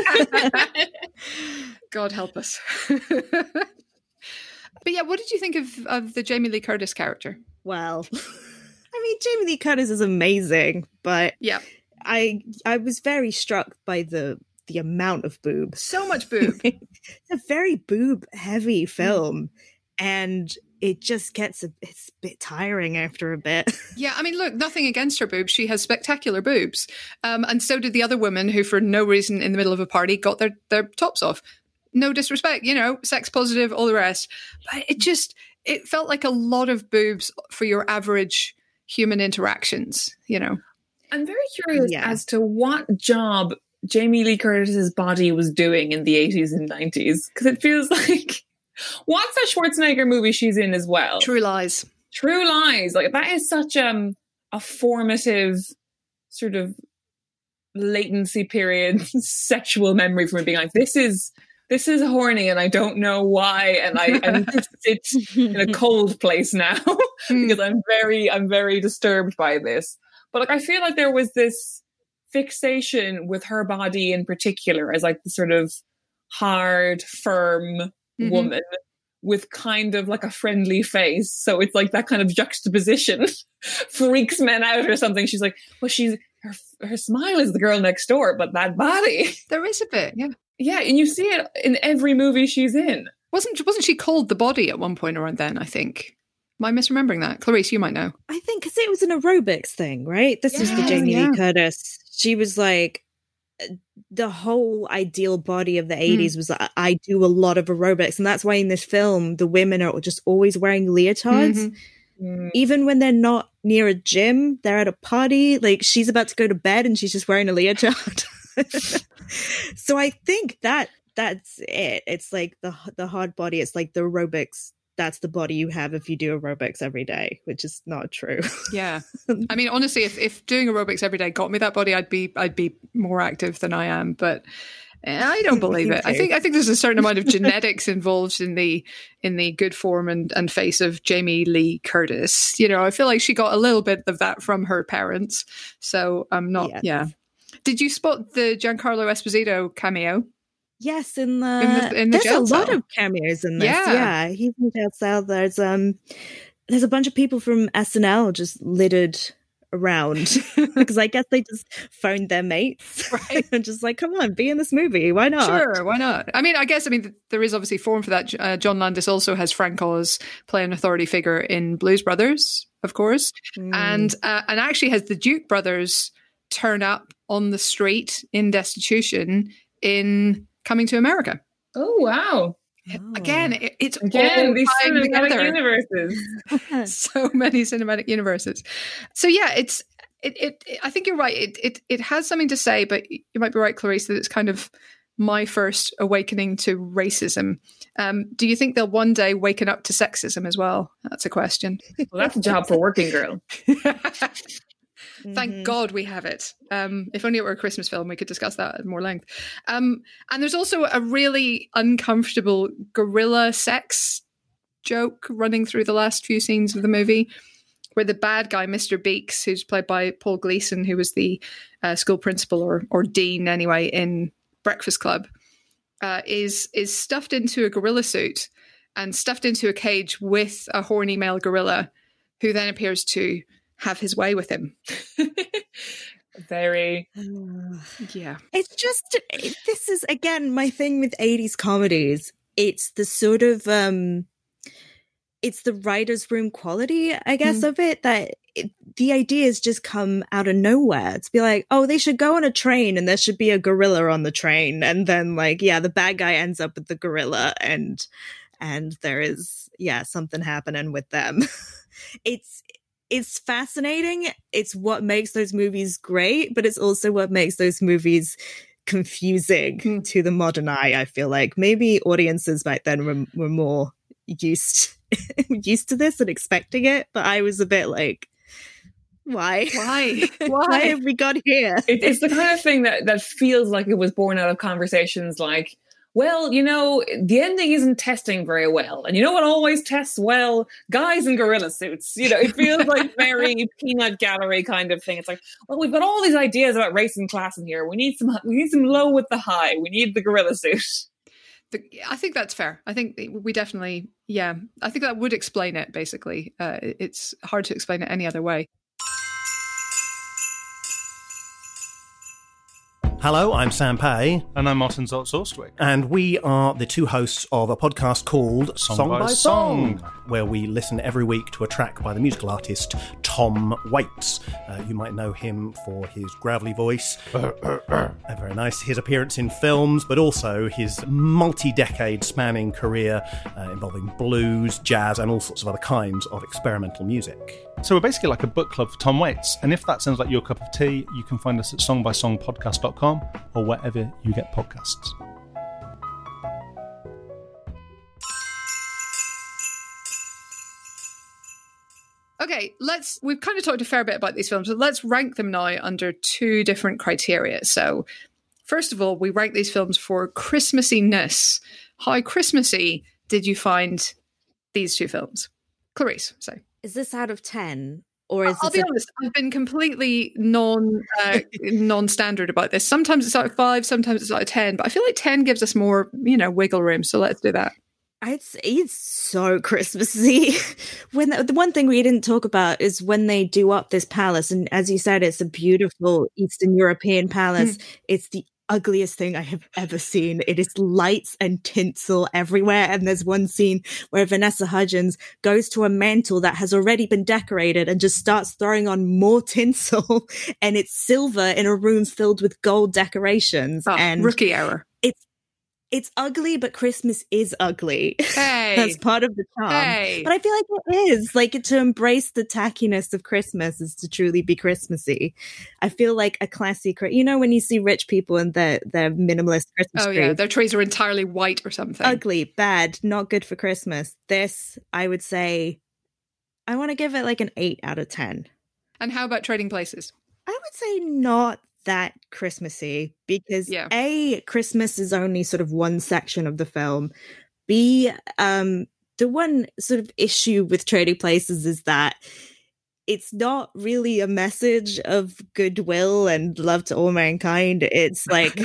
God help us. But yeah, what did you think of, of the Jamie Lee Curtis character? Well, I mean, Jamie Lee Curtis is amazing, but yeah, I I was very struck by the the amount of boob. So much boob. It's a very boob heavy film. Mm. And it just gets a, it's a bit tiring after a bit. Yeah, I mean, look, nothing against her boobs. She has spectacular boobs. Um, and so did the other women who, for no reason in the middle of a party, got their, their tops off. No disrespect, you know, sex positive, all the rest. But it just, it felt like a lot of boobs for your average human interactions, you know. I'm very curious yeah. as to what job Jamie Lee Curtis's body was doing in the eighties and nineties. Because it feels like... What's that Schwarzenegger movie she's in as well? True Lies. True Lies. Like that is such um, a formative sort of latency period sexual memory for me being like, this is this is horny and I don't know why, and I and sit in a cold place now because I'm very I'm very disturbed by this. But like I feel like there was this fixation with her body in particular as like the sort of hard, firm Mm-hmm. woman with kind of like a friendly face. So it's like that kind of juxtaposition freaks men out or something. She's like, well, she's her her smile is the girl next door, but that body. There is a bit, yeah. Yeah, and you see it in every movie she's in. Wasn't wasn't she called The Body at one point around then, I think? Am I misremembering that? Clarice, you might know. I think because it was an aerobics thing, right? This yeah, was the Jamie yeah. Lee Curtis. She was like, the whole ideal body of the eighties mm. was like, I do a lot of aerobics. And that's why in this film, the women are just always wearing leotards. Mm-hmm. Mm. Even when they're not near a gym, they're at a party. Like she's about to go to bed and she's just wearing a leotard. So I think that that's it. It's like the the hard body. It's like the aerobics. That's the body you have if you do aerobics every day, which is not true. Yeah. I mean, honestly, if, if doing aerobics every day got me that body, I'd be I'd be more active than I am. But I don't believe it. I think I think there's a certain amount of genetics involved in the in the good form and, and face of Jamie Lee Curtis. You know, I feel like she got a little bit of that from her parents. So I'm not, yes. yeah. Did you spot the Giancarlo Esposito cameo? Yes, in the, in the, in the there's jail a cell. lot of cameos in this. Yeah, yeah he's in jail cell. There's um, there's a bunch of people from S N L just littered around because I guess they just phoned their mates, right? And just like, come on, be in this movie. Why not? Sure, why not? I mean, I guess I mean there is obviously form for that. Uh, John Landis also has Frank Oz play an authority figure in Blues Brothers, of course, mm. and uh, and actually has the Duke brothers turn up on the street in destitution in Coming to America. Oh wow! Oh. Again, it, it's again all these cinematic together. universes. So many cinematic universes. So yeah, it's it, it. it I think you're right. It, it it has something to say, but you might be right, Clarice, that it's kind of my first awakening to racism. Um, do you think they'll one day waken up to sexism as well? That's a question. Well, that's a job for Working Girl. Thank mm-hmm. God we have it. Um, if only it were a Christmas film, we could discuss that at more length. Um, and there's also a really uncomfortable gorilla sex joke running through the last few scenes of the movie, where the bad guy, Mister Beeks, who's played by Paul Gleason, who was the uh, school principal or or dean anyway in Breakfast Club, uh, is is stuffed into a gorilla suit and stuffed into a cage with a horny male gorilla, who then appears to have his way with him. Very. Yeah. It's just, it, this is, again, my thing with eighties comedies. It's the sort of, um, it's the writer's room quality, I guess, mm. of it, that it, the ideas just come out of nowhere. To be like, oh, they should go on a train and there should be a gorilla on the train. And then, like, yeah, the bad guy ends up with the gorilla and, and there is, yeah, something happening with them. It's, It's fascinating. It's what makes those movies great, but it's also what makes those movies confusing mm. to the modern eye. I feel like maybe audiences back then were, were more used used to this and expecting it, but I was a bit like, why? Why? Why? Why have we got here? It, it's the kind of thing that, that feels like it was born out of conversations like, well, you know, the ending isn't testing very well. And you know what always tests well? Guys in gorilla suits. You know, it feels like very peanut gallery kind of thing. It's like, well, we've got all these ideas about race and class in here. We need some we need some low with the high. We need the gorilla suit. The, I think that's fair. I think we definitely, yeah, I think that would explain it, basically. Uh, it's hard to explain it any other way. Hello, I'm Sam Pay. And I'm Martin Zoltz-Orstwick. And we are the two hosts of a podcast called Song, Song by, by Song, Song, where we listen every week to a track by the musical artist Tom Waits. Uh, you might know him for his gravelly voice. uh, very nice. His appearance in films, but also his multi-decade spanning career uh, involving blues, jazz, and all sorts of other kinds of experimental music. So we're basically like a book club for Tom Waits. And if that sounds like your cup of tea, you can find us at song by song podcast dot com or wherever you get podcasts. Okay, let's, we've kind of talked a fair bit about these films, but let's rank them now under two different criteria. So, first of all, we rank these films for Christmassiness. How Christmassy did you find these two films? Clarice, say. Is this out of ten? Or is I'll be a- honest, I've been completely non uh, non-standard about this. Sometimes it's out of five, sometimes it's out of ten, but I feel like ten gives us more, you know, wiggle room. So let's do that. It's it's so Christmassy. When the, the one thing we didn't talk about is when they do up this palace, and as you said, it's a beautiful Eastern European palace. Mm. It's the ugliest thing I have ever seen. It is lights and tinsel everywhere. And there's one scene where Vanessa Hudgens goes to a mantle that has already been decorated and just starts throwing on more tinsel. And it's silver in a room filled with gold decorations. Oh, and rookie error. It's It's ugly, but Christmas is ugly. Hey. That's part of the charm. Hey. But I feel like it is. Like, to embrace the tackiness of Christmas is to truly be Christmassy. I feel like a classy, you know, when you see rich people and their, their minimalist Christmas oh, trees. yeah, their trees are entirely white or something. Ugly, bad, not good for Christmas. This, I would say, I want to give it like an eight out of ten. And how about Trading Places? I would say not that Christmassy, because yeah. A, Christmas is only sort of one section of the film. B, um, the one sort of issue with Trading Places is that it's not really a message of goodwill and love to all mankind. It's like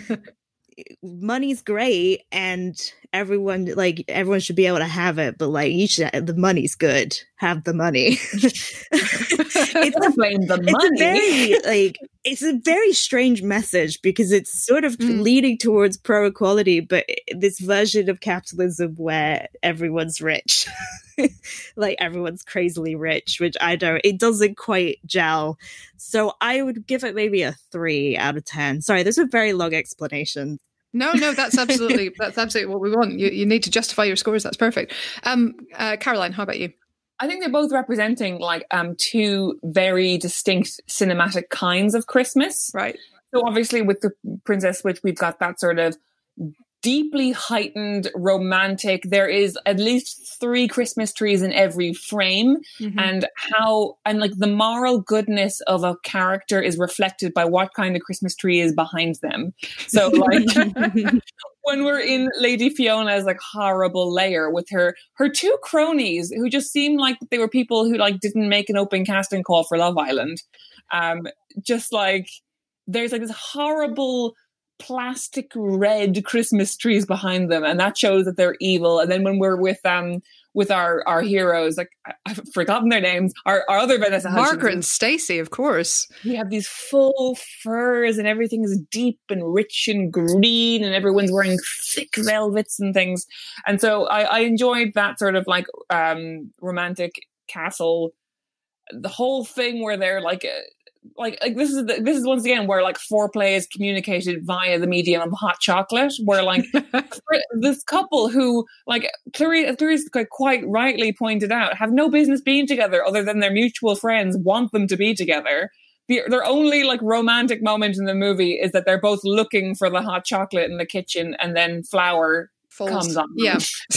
money's great and everyone like everyone should be able to have it, but like you should, the money's good. Have the money. It's a, blame the it's money. A very, like it's a very strange message because it's sort of mm. leading towards pro equality, but this version of capitalism where everyone's rich, like everyone's crazily rich, which I don't. It doesn't quite gel. So I would give it maybe a three out of ten. Sorry, those are very long explanations. No, no, that's absolutely that's absolutely what we want. You you need to justify your scores. That's perfect. Um, uh, Caroline, how about you? I think they're both representing like um two very distinct cinematic kinds of Christmas. Right. So obviously with the Princess Switch, we've got that sort of deeply heightened romantic. There is at least three Christmas trees in every frame, mm-hmm. and how and like the moral goodness of a character is reflected by what kind of Christmas tree is behind them. So like when we're in Lady Fiona's like horrible lair with her her two cronies who just seem like they were people who like didn't make an open casting call for Love Island. Um, just like there's like this horrible plastic red Christmas trees behind them, and that shows that they're evil. And then when we're with um with our our heroes, like I, I've forgotten their names, our, our other Vanessa Hudgens, Margaret and Stacey, of course. We have these full furs and everything is deep and rich and green, and everyone's wearing thick velvets and things. And so I, I enjoyed that sort of like um romantic castle, the whole thing where they're like uh, Like, like this is the, this is once again where like foreplay is communicated via the medium of hot chocolate. Where like this couple who like Clarice, Clarice quite rightly pointed out have no business being together other than their mutual friends want them to be together. The, their only like romantic moment in the movie is that they're both looking for the hot chocolate in the kitchen, and then flour Falls. comes on. Yeah.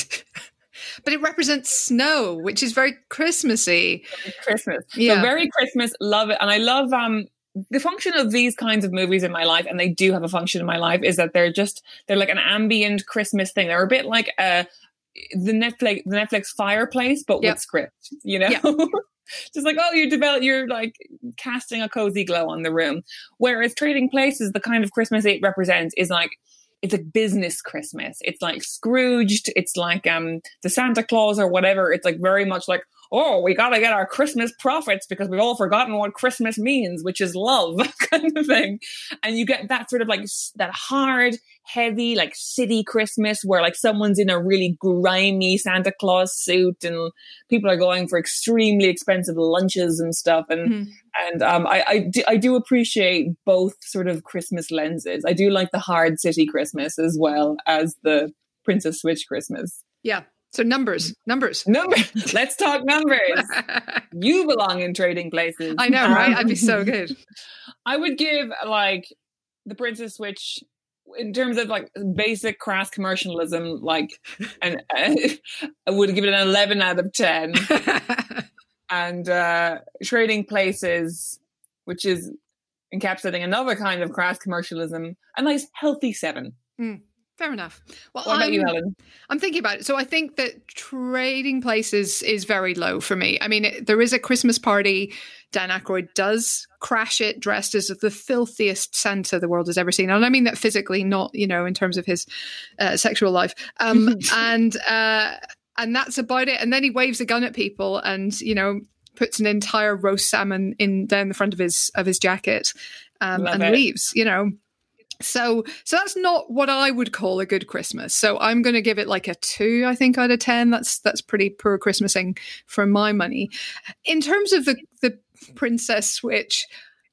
But it represents snow, which is very Christmassy. Christmas. Yeah. So very Christmas. Love it. And I love um the function of these kinds of movies in my life, and they do have a function in my life, is that they're just, they're like an ambient Christmas thing. They're a bit like uh, the Netflix the Netflix fireplace, but yep. with script, you know? Yep. Just like, oh, you develop, you're like casting a cozy glow on the room. Whereas Trading Places, the kind of Christmas it represents is like, it's like business Christmas. It's like Scrooged. It's like um the Santa Claus or whatever. It's like very much like, oh, we got to get our Christmas profits because we've all forgotten what Christmas means, which is love kind of thing. And you get that sort of like that hard, heavy, like city Christmas where like someone's in a really grimy Santa Claus suit and people are going for extremely expensive lunches and stuff. And mm-hmm. and um, I, I, do, I do appreciate both sort of Christmas lenses. I do like the hard city Christmas as well as the Princess Switch Christmas. Yeah. So numbers, numbers, numbers. Let's talk numbers. You belong in Trading Places. I know, right? I'd be so good. I would give like the Princess Switch in terms of like basic crass commercialism, like, and uh, I would give it an eleven out of ten. And uh, Trading Places, which is encapsulating another kind of crass commercialism, a nice healthy seven. Mm. Fair enough. Well, what about I'm, you, Helen? I'm thinking about it. So I think that Trading Places is very low for me. I mean, it, there is a Christmas party. Dan Aykroyd does crash it dressed as the filthiest Santa the world has ever seen. And I mean that physically, not, you know, in terms of his uh, sexual life. Um, and uh, and that's about it. And then he waves a gun at people and, you know, puts an entire roast salmon in down the front of his of his jacket um, and it. leaves, you know. So so that's not what I would call a good Christmas. So I'm going to give it like a two, I think, out of ten. That's that's pretty poor Christmasing for my money. In terms of the, the Princess Switch,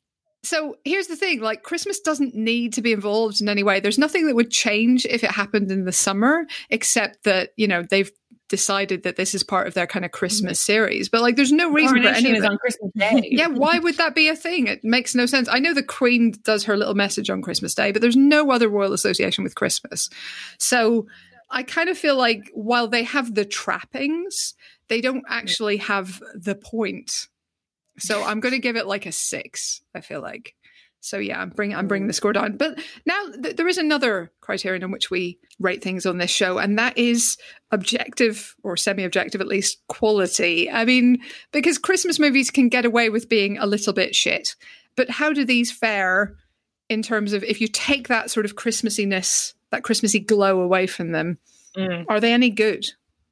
so here's the thing, like Christmas doesn't need to be involved in any way. There's nothing that would change if it happened in the summer, except that, you know, they've decided that this is part of their kind of Christmas series, but like there's no reason for any of it. Is on Christmas Day. Yeah, why would that be a thing? It makes no sense. I know the Queen does her little message on Christmas Day, but there's no other royal association with Christmas. So I kind of feel like while they have the trappings, they don't actually have the point. So I'm going to give it like a six, I feel like. So yeah, I'm bringing I'm bringing the score down. But now th- there is another criterion in which we rate things on this show, and that is objective, or semi-objective at least, quality. I mean, because Christmas movies can get away with being a little bit shit, but how do these fare in terms of if you take that sort of Christmassiness, that Christmassy glow away from them? Mm. Are they any good?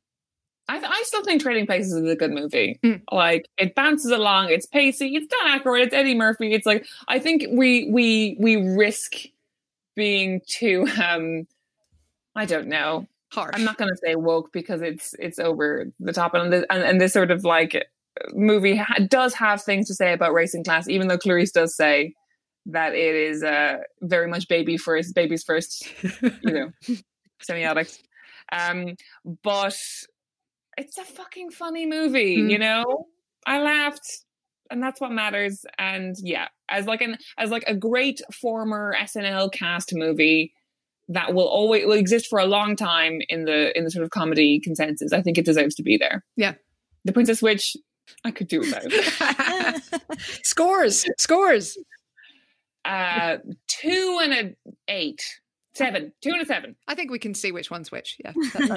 I, I still think Trading Places is a good movie. Mm. Like, it bounces along, it's pacey, it's Dan Aykroyd, it's Eddie Murphy. It's like, I think we we we risk being too, um, I don't know, harsh. I'm not going to say woke because it's it's over the top, and and, and this sort of like movie ha- does have things to say about race and class, even though Clarice does say that it is uh, very much baby first, baby's first, you know, semiotics. Um, but it's a fucking funny movie, mm. you know? I laughed and that's what matters. And yeah, as like an as like a great former S N L cast movie that will always will exist for a long time in the in the sort of comedy consensus, I think it deserves to be there. Yeah. The Princess Switch, I could do without. Scores, scores. Uh, two and a eight. Seven. Two and a seven. I think we can see which one's which. Yeah.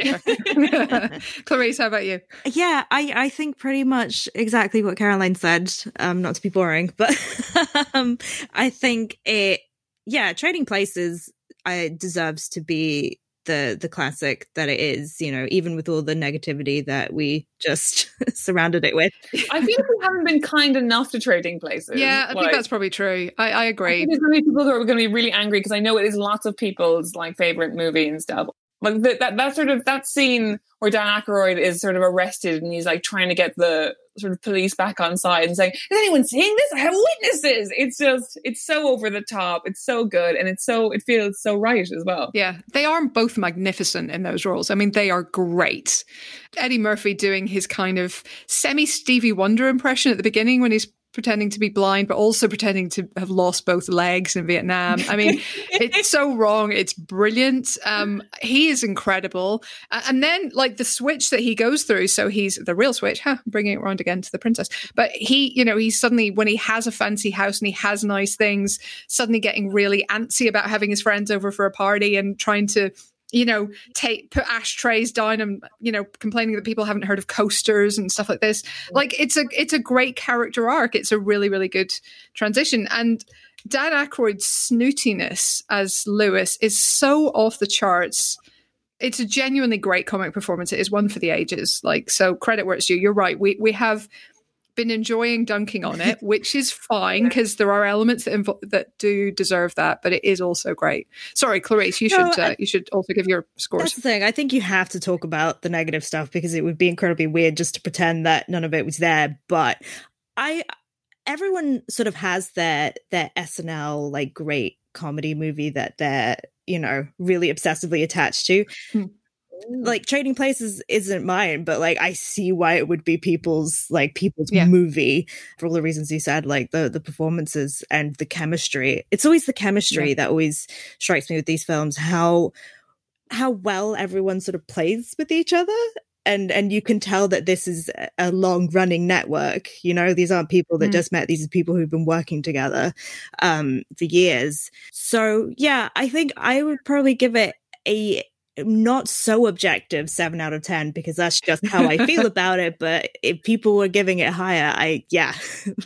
That, that's Clarice, how about you? Yeah, I, I think pretty much exactly what Caroline said. Um, not to be boring, but um, I think it, yeah, Trading Places uh, deserves to be the the classic that it is, you know, even with all the negativity that we just surrounded it with. I feel like we haven't been kind enough to Trading Places. Yeah, I like, think that's probably true. I, I agree. I think there's going to be people who are going to be really angry because I know it is lots of people's like favorite movie and stuff. Like the, that that sort of that scene where Dan Aykroyd is sort of arrested and he's like trying to get the sort of police back on side and saying, "Is anyone seeing this? I have witnesses." It's just it's so over the top. It's so good and it's so it feels so right as well. Yeah, they are both magnificent in those roles. I mean, they are great. Eddie Murphy doing his kind of semi Stevie Wonder impression at the beginning when he's pretending to be blind, but also pretending to have lost both legs in Vietnam. I mean, it's so wrong. It's brilliant. Um, he is incredible. And then, like, the switch that he goes through, so he's the real switch, huh, bringing it around again to the princess. But he, you know, he's suddenly, when he has a fancy house and he has nice things, suddenly getting really antsy about having his friends over for a party and trying to, you know, take put ashtrays down and, you know, complaining that people haven't heard of coasters and stuff like this. Like, it's a it's a great character arc. It's a really, really good transition. And Dan Aykroyd's snootiness as Lewis is so off the charts. It's a genuinely great comic performance. It is one for the ages. Like, so credit where it's due. You're right. We we have been enjoying dunking on it, which is fine because there are elements that invo- that do deserve that, but it is also great. Sorry, Clarice, you No, should uh, I- you should also give your scores. That's the thing. I think you have to talk about the negative stuff because it would be incredibly weird just to pretend that none of it was there. But I, everyone sort of has their their S N L like great comedy movie that they're, you know, really obsessively attached to. Hmm. Like Trading Places isn't mine, but like I see why it would be people's like people's Yeah. movie for all the reasons you said, like the the performances and the chemistry. It's always the chemistry Yeah. that always strikes me with these films. How how well everyone sort of plays with each other. And and you can tell that this is a long running network. You know, these aren't people that Mm. just met. These are people who've been working together um, for years. So yeah, I think I would probably give it a not so objective seven out of ten because that's just how I feel about it. But if people were giving it higher, I yeah.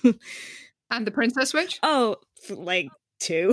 And the Princess Switch? Oh, like two.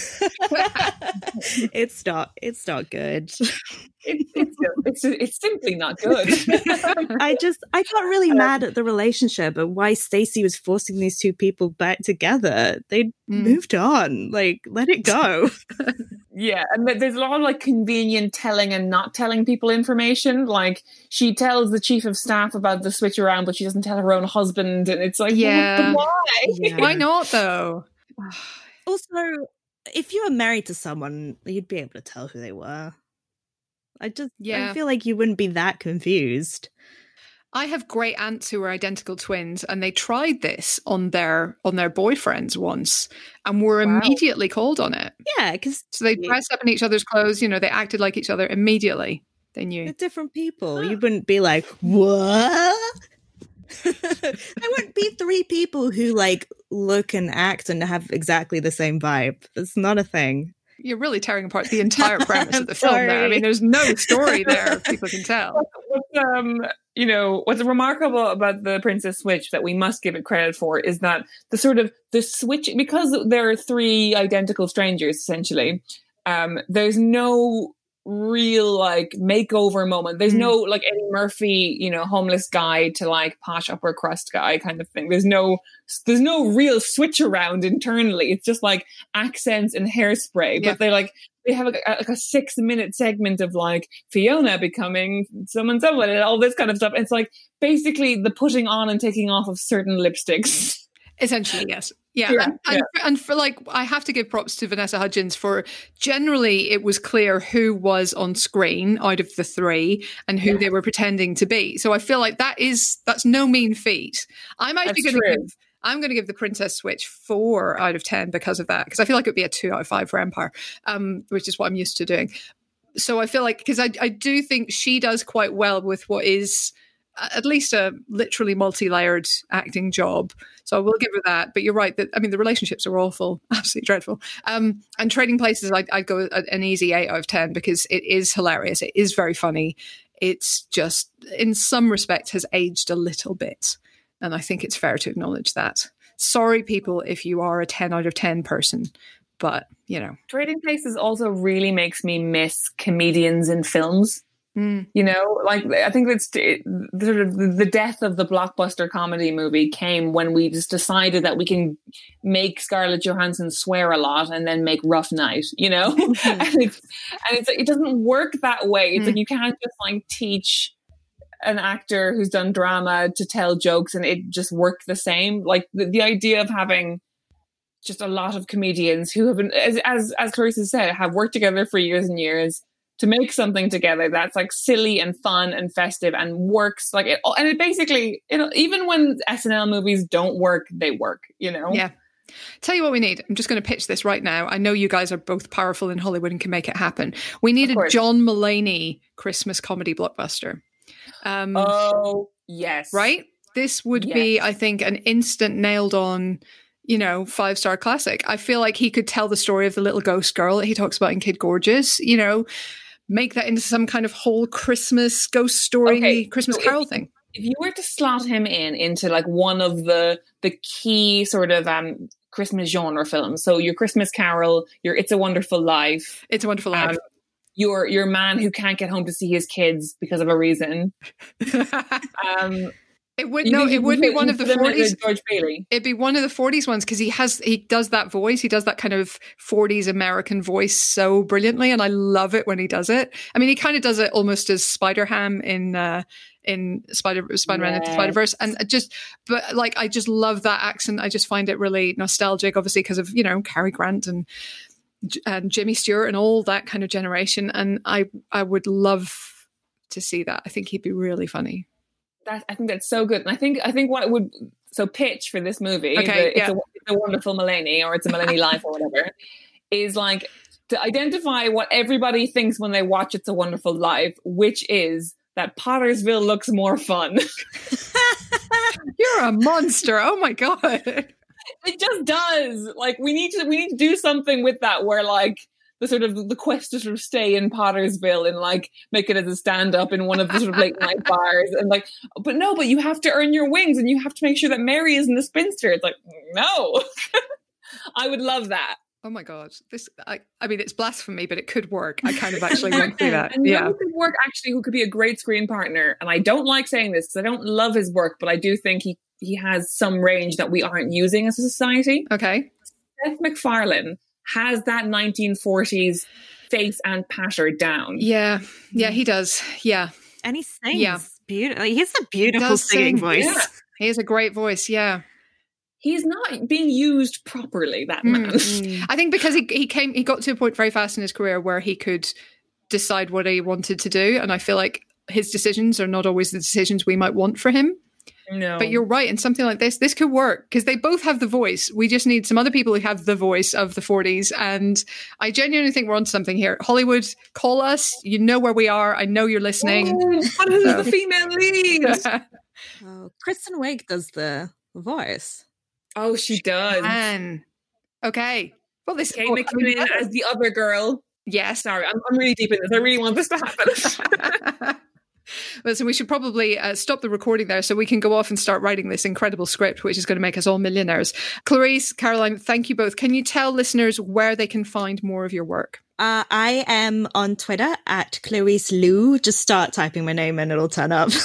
it's not. It's not good. It, it's, it's it's simply not good. I just I got really mad at the relationship and why Stacey was forcing these two people back together. They Mm. moved on. Like, let it go. Yeah, and th- there's a lot of like convenient telling and not telling people information. Like she tells the chief of staff about the switch around, but she doesn't tell her own husband, and it's like, Yeah. well, but why? Yeah. Why not, though? Also, if you were married to someone, you'd be able to tell who they were. I just Yeah. I feel like you wouldn't be that confused. I have great aunts who are identical twins, and they tried this on their on their boyfriends once, and were Wow. immediately called on it. Yeah, because So they dressed up in each other's clothes. You know, they acted like each other immediately. They knew. they're different people. You wouldn't be like, what? There wouldn't be three people who like look and act and have exactly the same vibe. It's not a thing. You're really tearing apart the entire premise I'm of the film there. I sorry. mean, there's no story there people can tell. What's um you know what's remarkable about the Princess Switch that we must give it credit for is that the sort of the switch, because there are three identical strangers essentially. Um, there's no real like makeover moment. There's Mm. no like Eddie Murphy, you know, homeless guy to like posh upper crust guy kind of thing. There's no there's no real switch around internally. It's just like accents and hairspray. Yeah. But they like they have like a, like a six minute segment of like Fiona becoming someone someone and all this kind of stuff. It's like basically the putting on and taking off of certain lipsticks. Essentially, yes. Yeah. Yeah, and, and, and for like, I have to give props to Vanessa Hudgens for generally it was clear who was on screen out of the three and who Yeah. they were pretending to be. So I feel like that is, that's no mean feat. I'm actually That's going to true. give, I'm going to give The Princess Switch four out of ten because of that, because I feel like it would be a two out of five for Empire, um, which is what I'm used to doing. So I feel like, because I, I do think she does quite well with what is at least a literally multi-layered acting job. So I will give her that. But you're right that, I mean, the relationships are awful, absolutely dreadful. Um, and Trading Places, I'd, I'd go an easy eight out of ten because it is hilarious. It is very funny. It's just, in some respects, has aged a little bit. And I think it's fair to acknowledge that. Sorry, people, if you are a ten out of ten person. But, you know. Trading Places also really makes me miss comedians in films. Mm. You know, like, I think it's it, sort of the death of the blockbuster comedy movie came when we just decided that we can make Scarlett Johansson swear a lot and then make Rough Night, you know? Mm-hmm. and it's, and it's, it doesn't work that way. It's mm. like you can't just like teach an actor who's done drama to tell jokes and it just work the same. Like the, the idea of having just a lot of comedians who have been, as as, as Clarissa said, have worked together for years and years to make something together that's like silly and fun and festive and works like it. And it basically, you know, even when S N L movies don't work, they work, you know? Yeah. Tell you what we need. I'm just going to pitch this right now. I know you guys are both powerful in Hollywood and can make it happen. We need a John Mulaney Christmas comedy blockbuster. Um, oh, yes. Right? This would yes. be, I think, an instant nailed on, you know, five-star classic. I feel like he could tell the story of the little ghost girl that he talks about in Kid Gorgeous, you know, make that into some kind of whole Christmas ghost story, okay, Christmas so Carol if, thing. If you were to slot him in into like one of the the key sort of um, Christmas genre films, so your Christmas Carol, your It's a Wonderful Life. It's a Wonderful Life. Um, your your man who can't get home to see his kids because of a reason. um It would no, it would be one of the forties. George Bailey. It'd be one of the forties ones because he has he does that voice. He does that kind of forties American voice so brilliantly, and I love it when he does it. I mean, he kind of does it almost as Spider-Ham in uh, in Spider Spider-Man yes. into Spider-Verse, and just but like I just love that accent. I just find it really nostalgic, obviously because of you know Cary Grant and and Jimmy Stewart and all that kind of generation. And I I would love to see that. I think he'd be really funny. That, I think that's so good. And I think I think what it would so pitch for this movie, okay, the, yeah. it's, a, it's a Wonderful Mulaney or It's a Mulaney Life or whatever, is like to identify what everybody thinks when they watch It's a Wonderful Life, which is that Pottersville looks more fun. You're a monster. Oh my God. It just does. Like we need to we need to do something with that where like the sort of the quest to sort of stay in Pottersville and like make it as a stand up in one of the sort of late night bars and like, but no, but you have to earn your wings and you have to make sure that Mary isn't a spinster. It's like, no, I would love that. Oh my God. This, I, I mean, it's blasphemy, but it could work. I kind of actually went through that. And yeah. Who could work actually, who could be a great screen partner. And I don't like saying this because I don't love his work, but I do think he, he has some range that we aren't using as a society. Okay. Seth MacFarlane has that nineteen forties face and patter down. Yeah, yeah, he does. Yeah. And he sings yeah. beautifully. He has a beautiful singing sing. voice. Yeah. He has a great voice, yeah. He's not being used properly, that man. Mm-hmm. I think because he, he came, he got to a point very fast in his career where he could decide what he wanted to do. And I feel like his decisions are not always the decisions we might want for him. No. But you're right. In something like this, this could work because they both have the voice. We just need some other people who have the voice of the forties. And I genuinely think we're onto something here. Hollywood, call us. You know where we are. I know you're listening. Oh, but who's so. the female lead? Oh, Kristen Wiig does the voice. Oh, she does. Man. Okay. Well, this Kate McKinnon as the other girl. Yes. Sorry, I'm, I'm really deep in this. I really want this to happen. Well, so we should probably uh, stop the recording there so we can go off and start writing this incredible script, which is going to make us all millionaires. Clarice, Caroline, thank you both. Can you tell listeners where they can find more of your work? Uh, I am on Twitter at Clarice Lou. Just start typing my name and it'll turn up.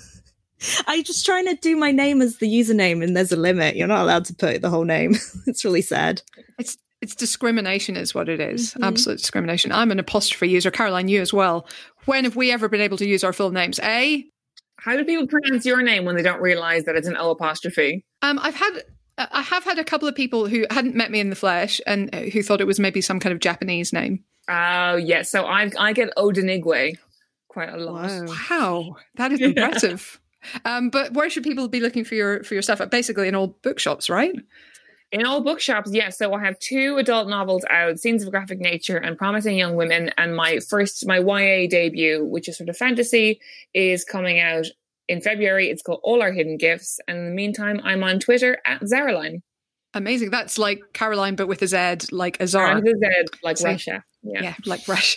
I'm just trying to do my name as the username and there's a limit. You're not allowed to put the whole name. It's really sad. It's It's discrimination is what it is. Mm-hmm. Absolute discrimination. I'm an apostrophe user. Caroline, you as well. When have we ever been able to use our full names? Eh? How do people pronounce your name when they don't realise that it's an O apostrophe? Um, I've had, I have had a couple of people who hadn't met me in the flesh and who thought it was maybe some kind of Japanese name. Oh, uh, yes. Yeah. So I I get Odenigwe quite a lot. Wow. Wow. That is impressive. Um, but where should people be looking for your for your stuff? Basically in all bookshops, right? In all bookshops, yes. So I have two adult novels out, Scenes of Graphic Nature and Promising Young Women. And my first, my Y A debut, which is sort of fantasy, is coming out in February. It's called All Our Hidden Gifts. And in the meantime, I'm on Twitter at Zaraline. Amazing. That's like Caroline, but with a Z, like Azar. With a Z, like See? Russia. Yeah. yeah, like Russia.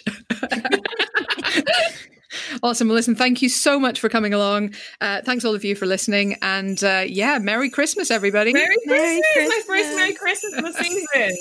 Awesome. Well, listen, thank you so much for coming along. Uh, thanks all of you for listening. And uh, yeah, Merry Christmas, everybody. Merry Christmas. Merry Christmas. My first Merry Christmas of the season.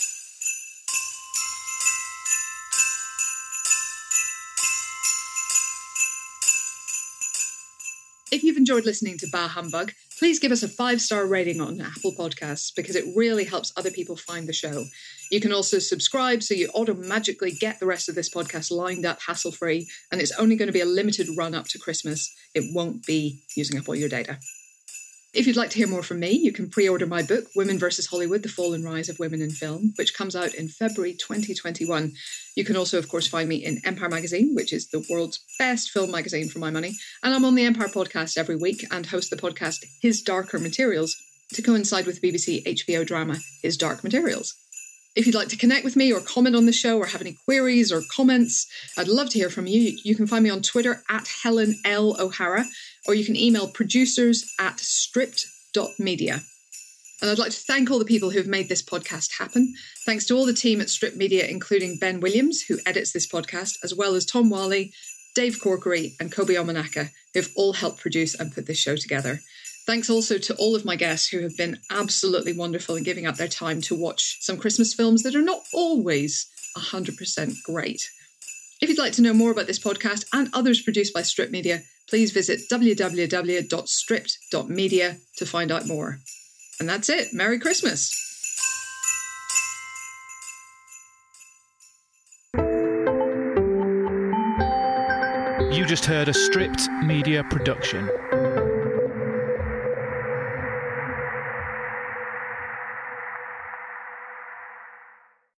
If you've enjoyed listening to Bah Humbug, please give us a five-star rating on Apple Podcasts because it really helps other people find the show. You can also subscribe so you automatically get the rest of this podcast lined up hassle-free, and it's only going to be a limited run up to Christmas. It won't be using up all your data. If you'd like to hear more from me, you can pre-order my book, Women versus Hollywood, The Fall and Rise of Women in Film, which comes out in February twenty twenty-one. You can also, of course, find me in Empire Magazine, which is the world's best film magazine for my money. And I'm on the Empire podcast every week and host the podcast His Darker Materials to coincide with the B B C H B O drama His Dark Materials. If you'd like to connect with me or comment on the show or have any queries or comments, I'd love to hear from you. You can find me on Twitter at Helen L. O'Hara, or you can email producers at stripped dot media. And I'd like to thank all the people who have made this podcast happen. Thanks to all the team at Stripped Media, including Ben Williams, who edits this podcast, as well as Tom Wally, Dave Corkery, and Kobe Omanaka, who have all helped produce and put this show together. Thanks also to all of my guests who have been absolutely wonderful in giving up their time to watch some Christmas films that are not always one hundred percent great. If you'd like to know more about this podcast and others produced by Stripped Media, please visit w w w dot stripped dot media to find out more. And that's it. Merry Christmas. You just heard a Stripped Media production.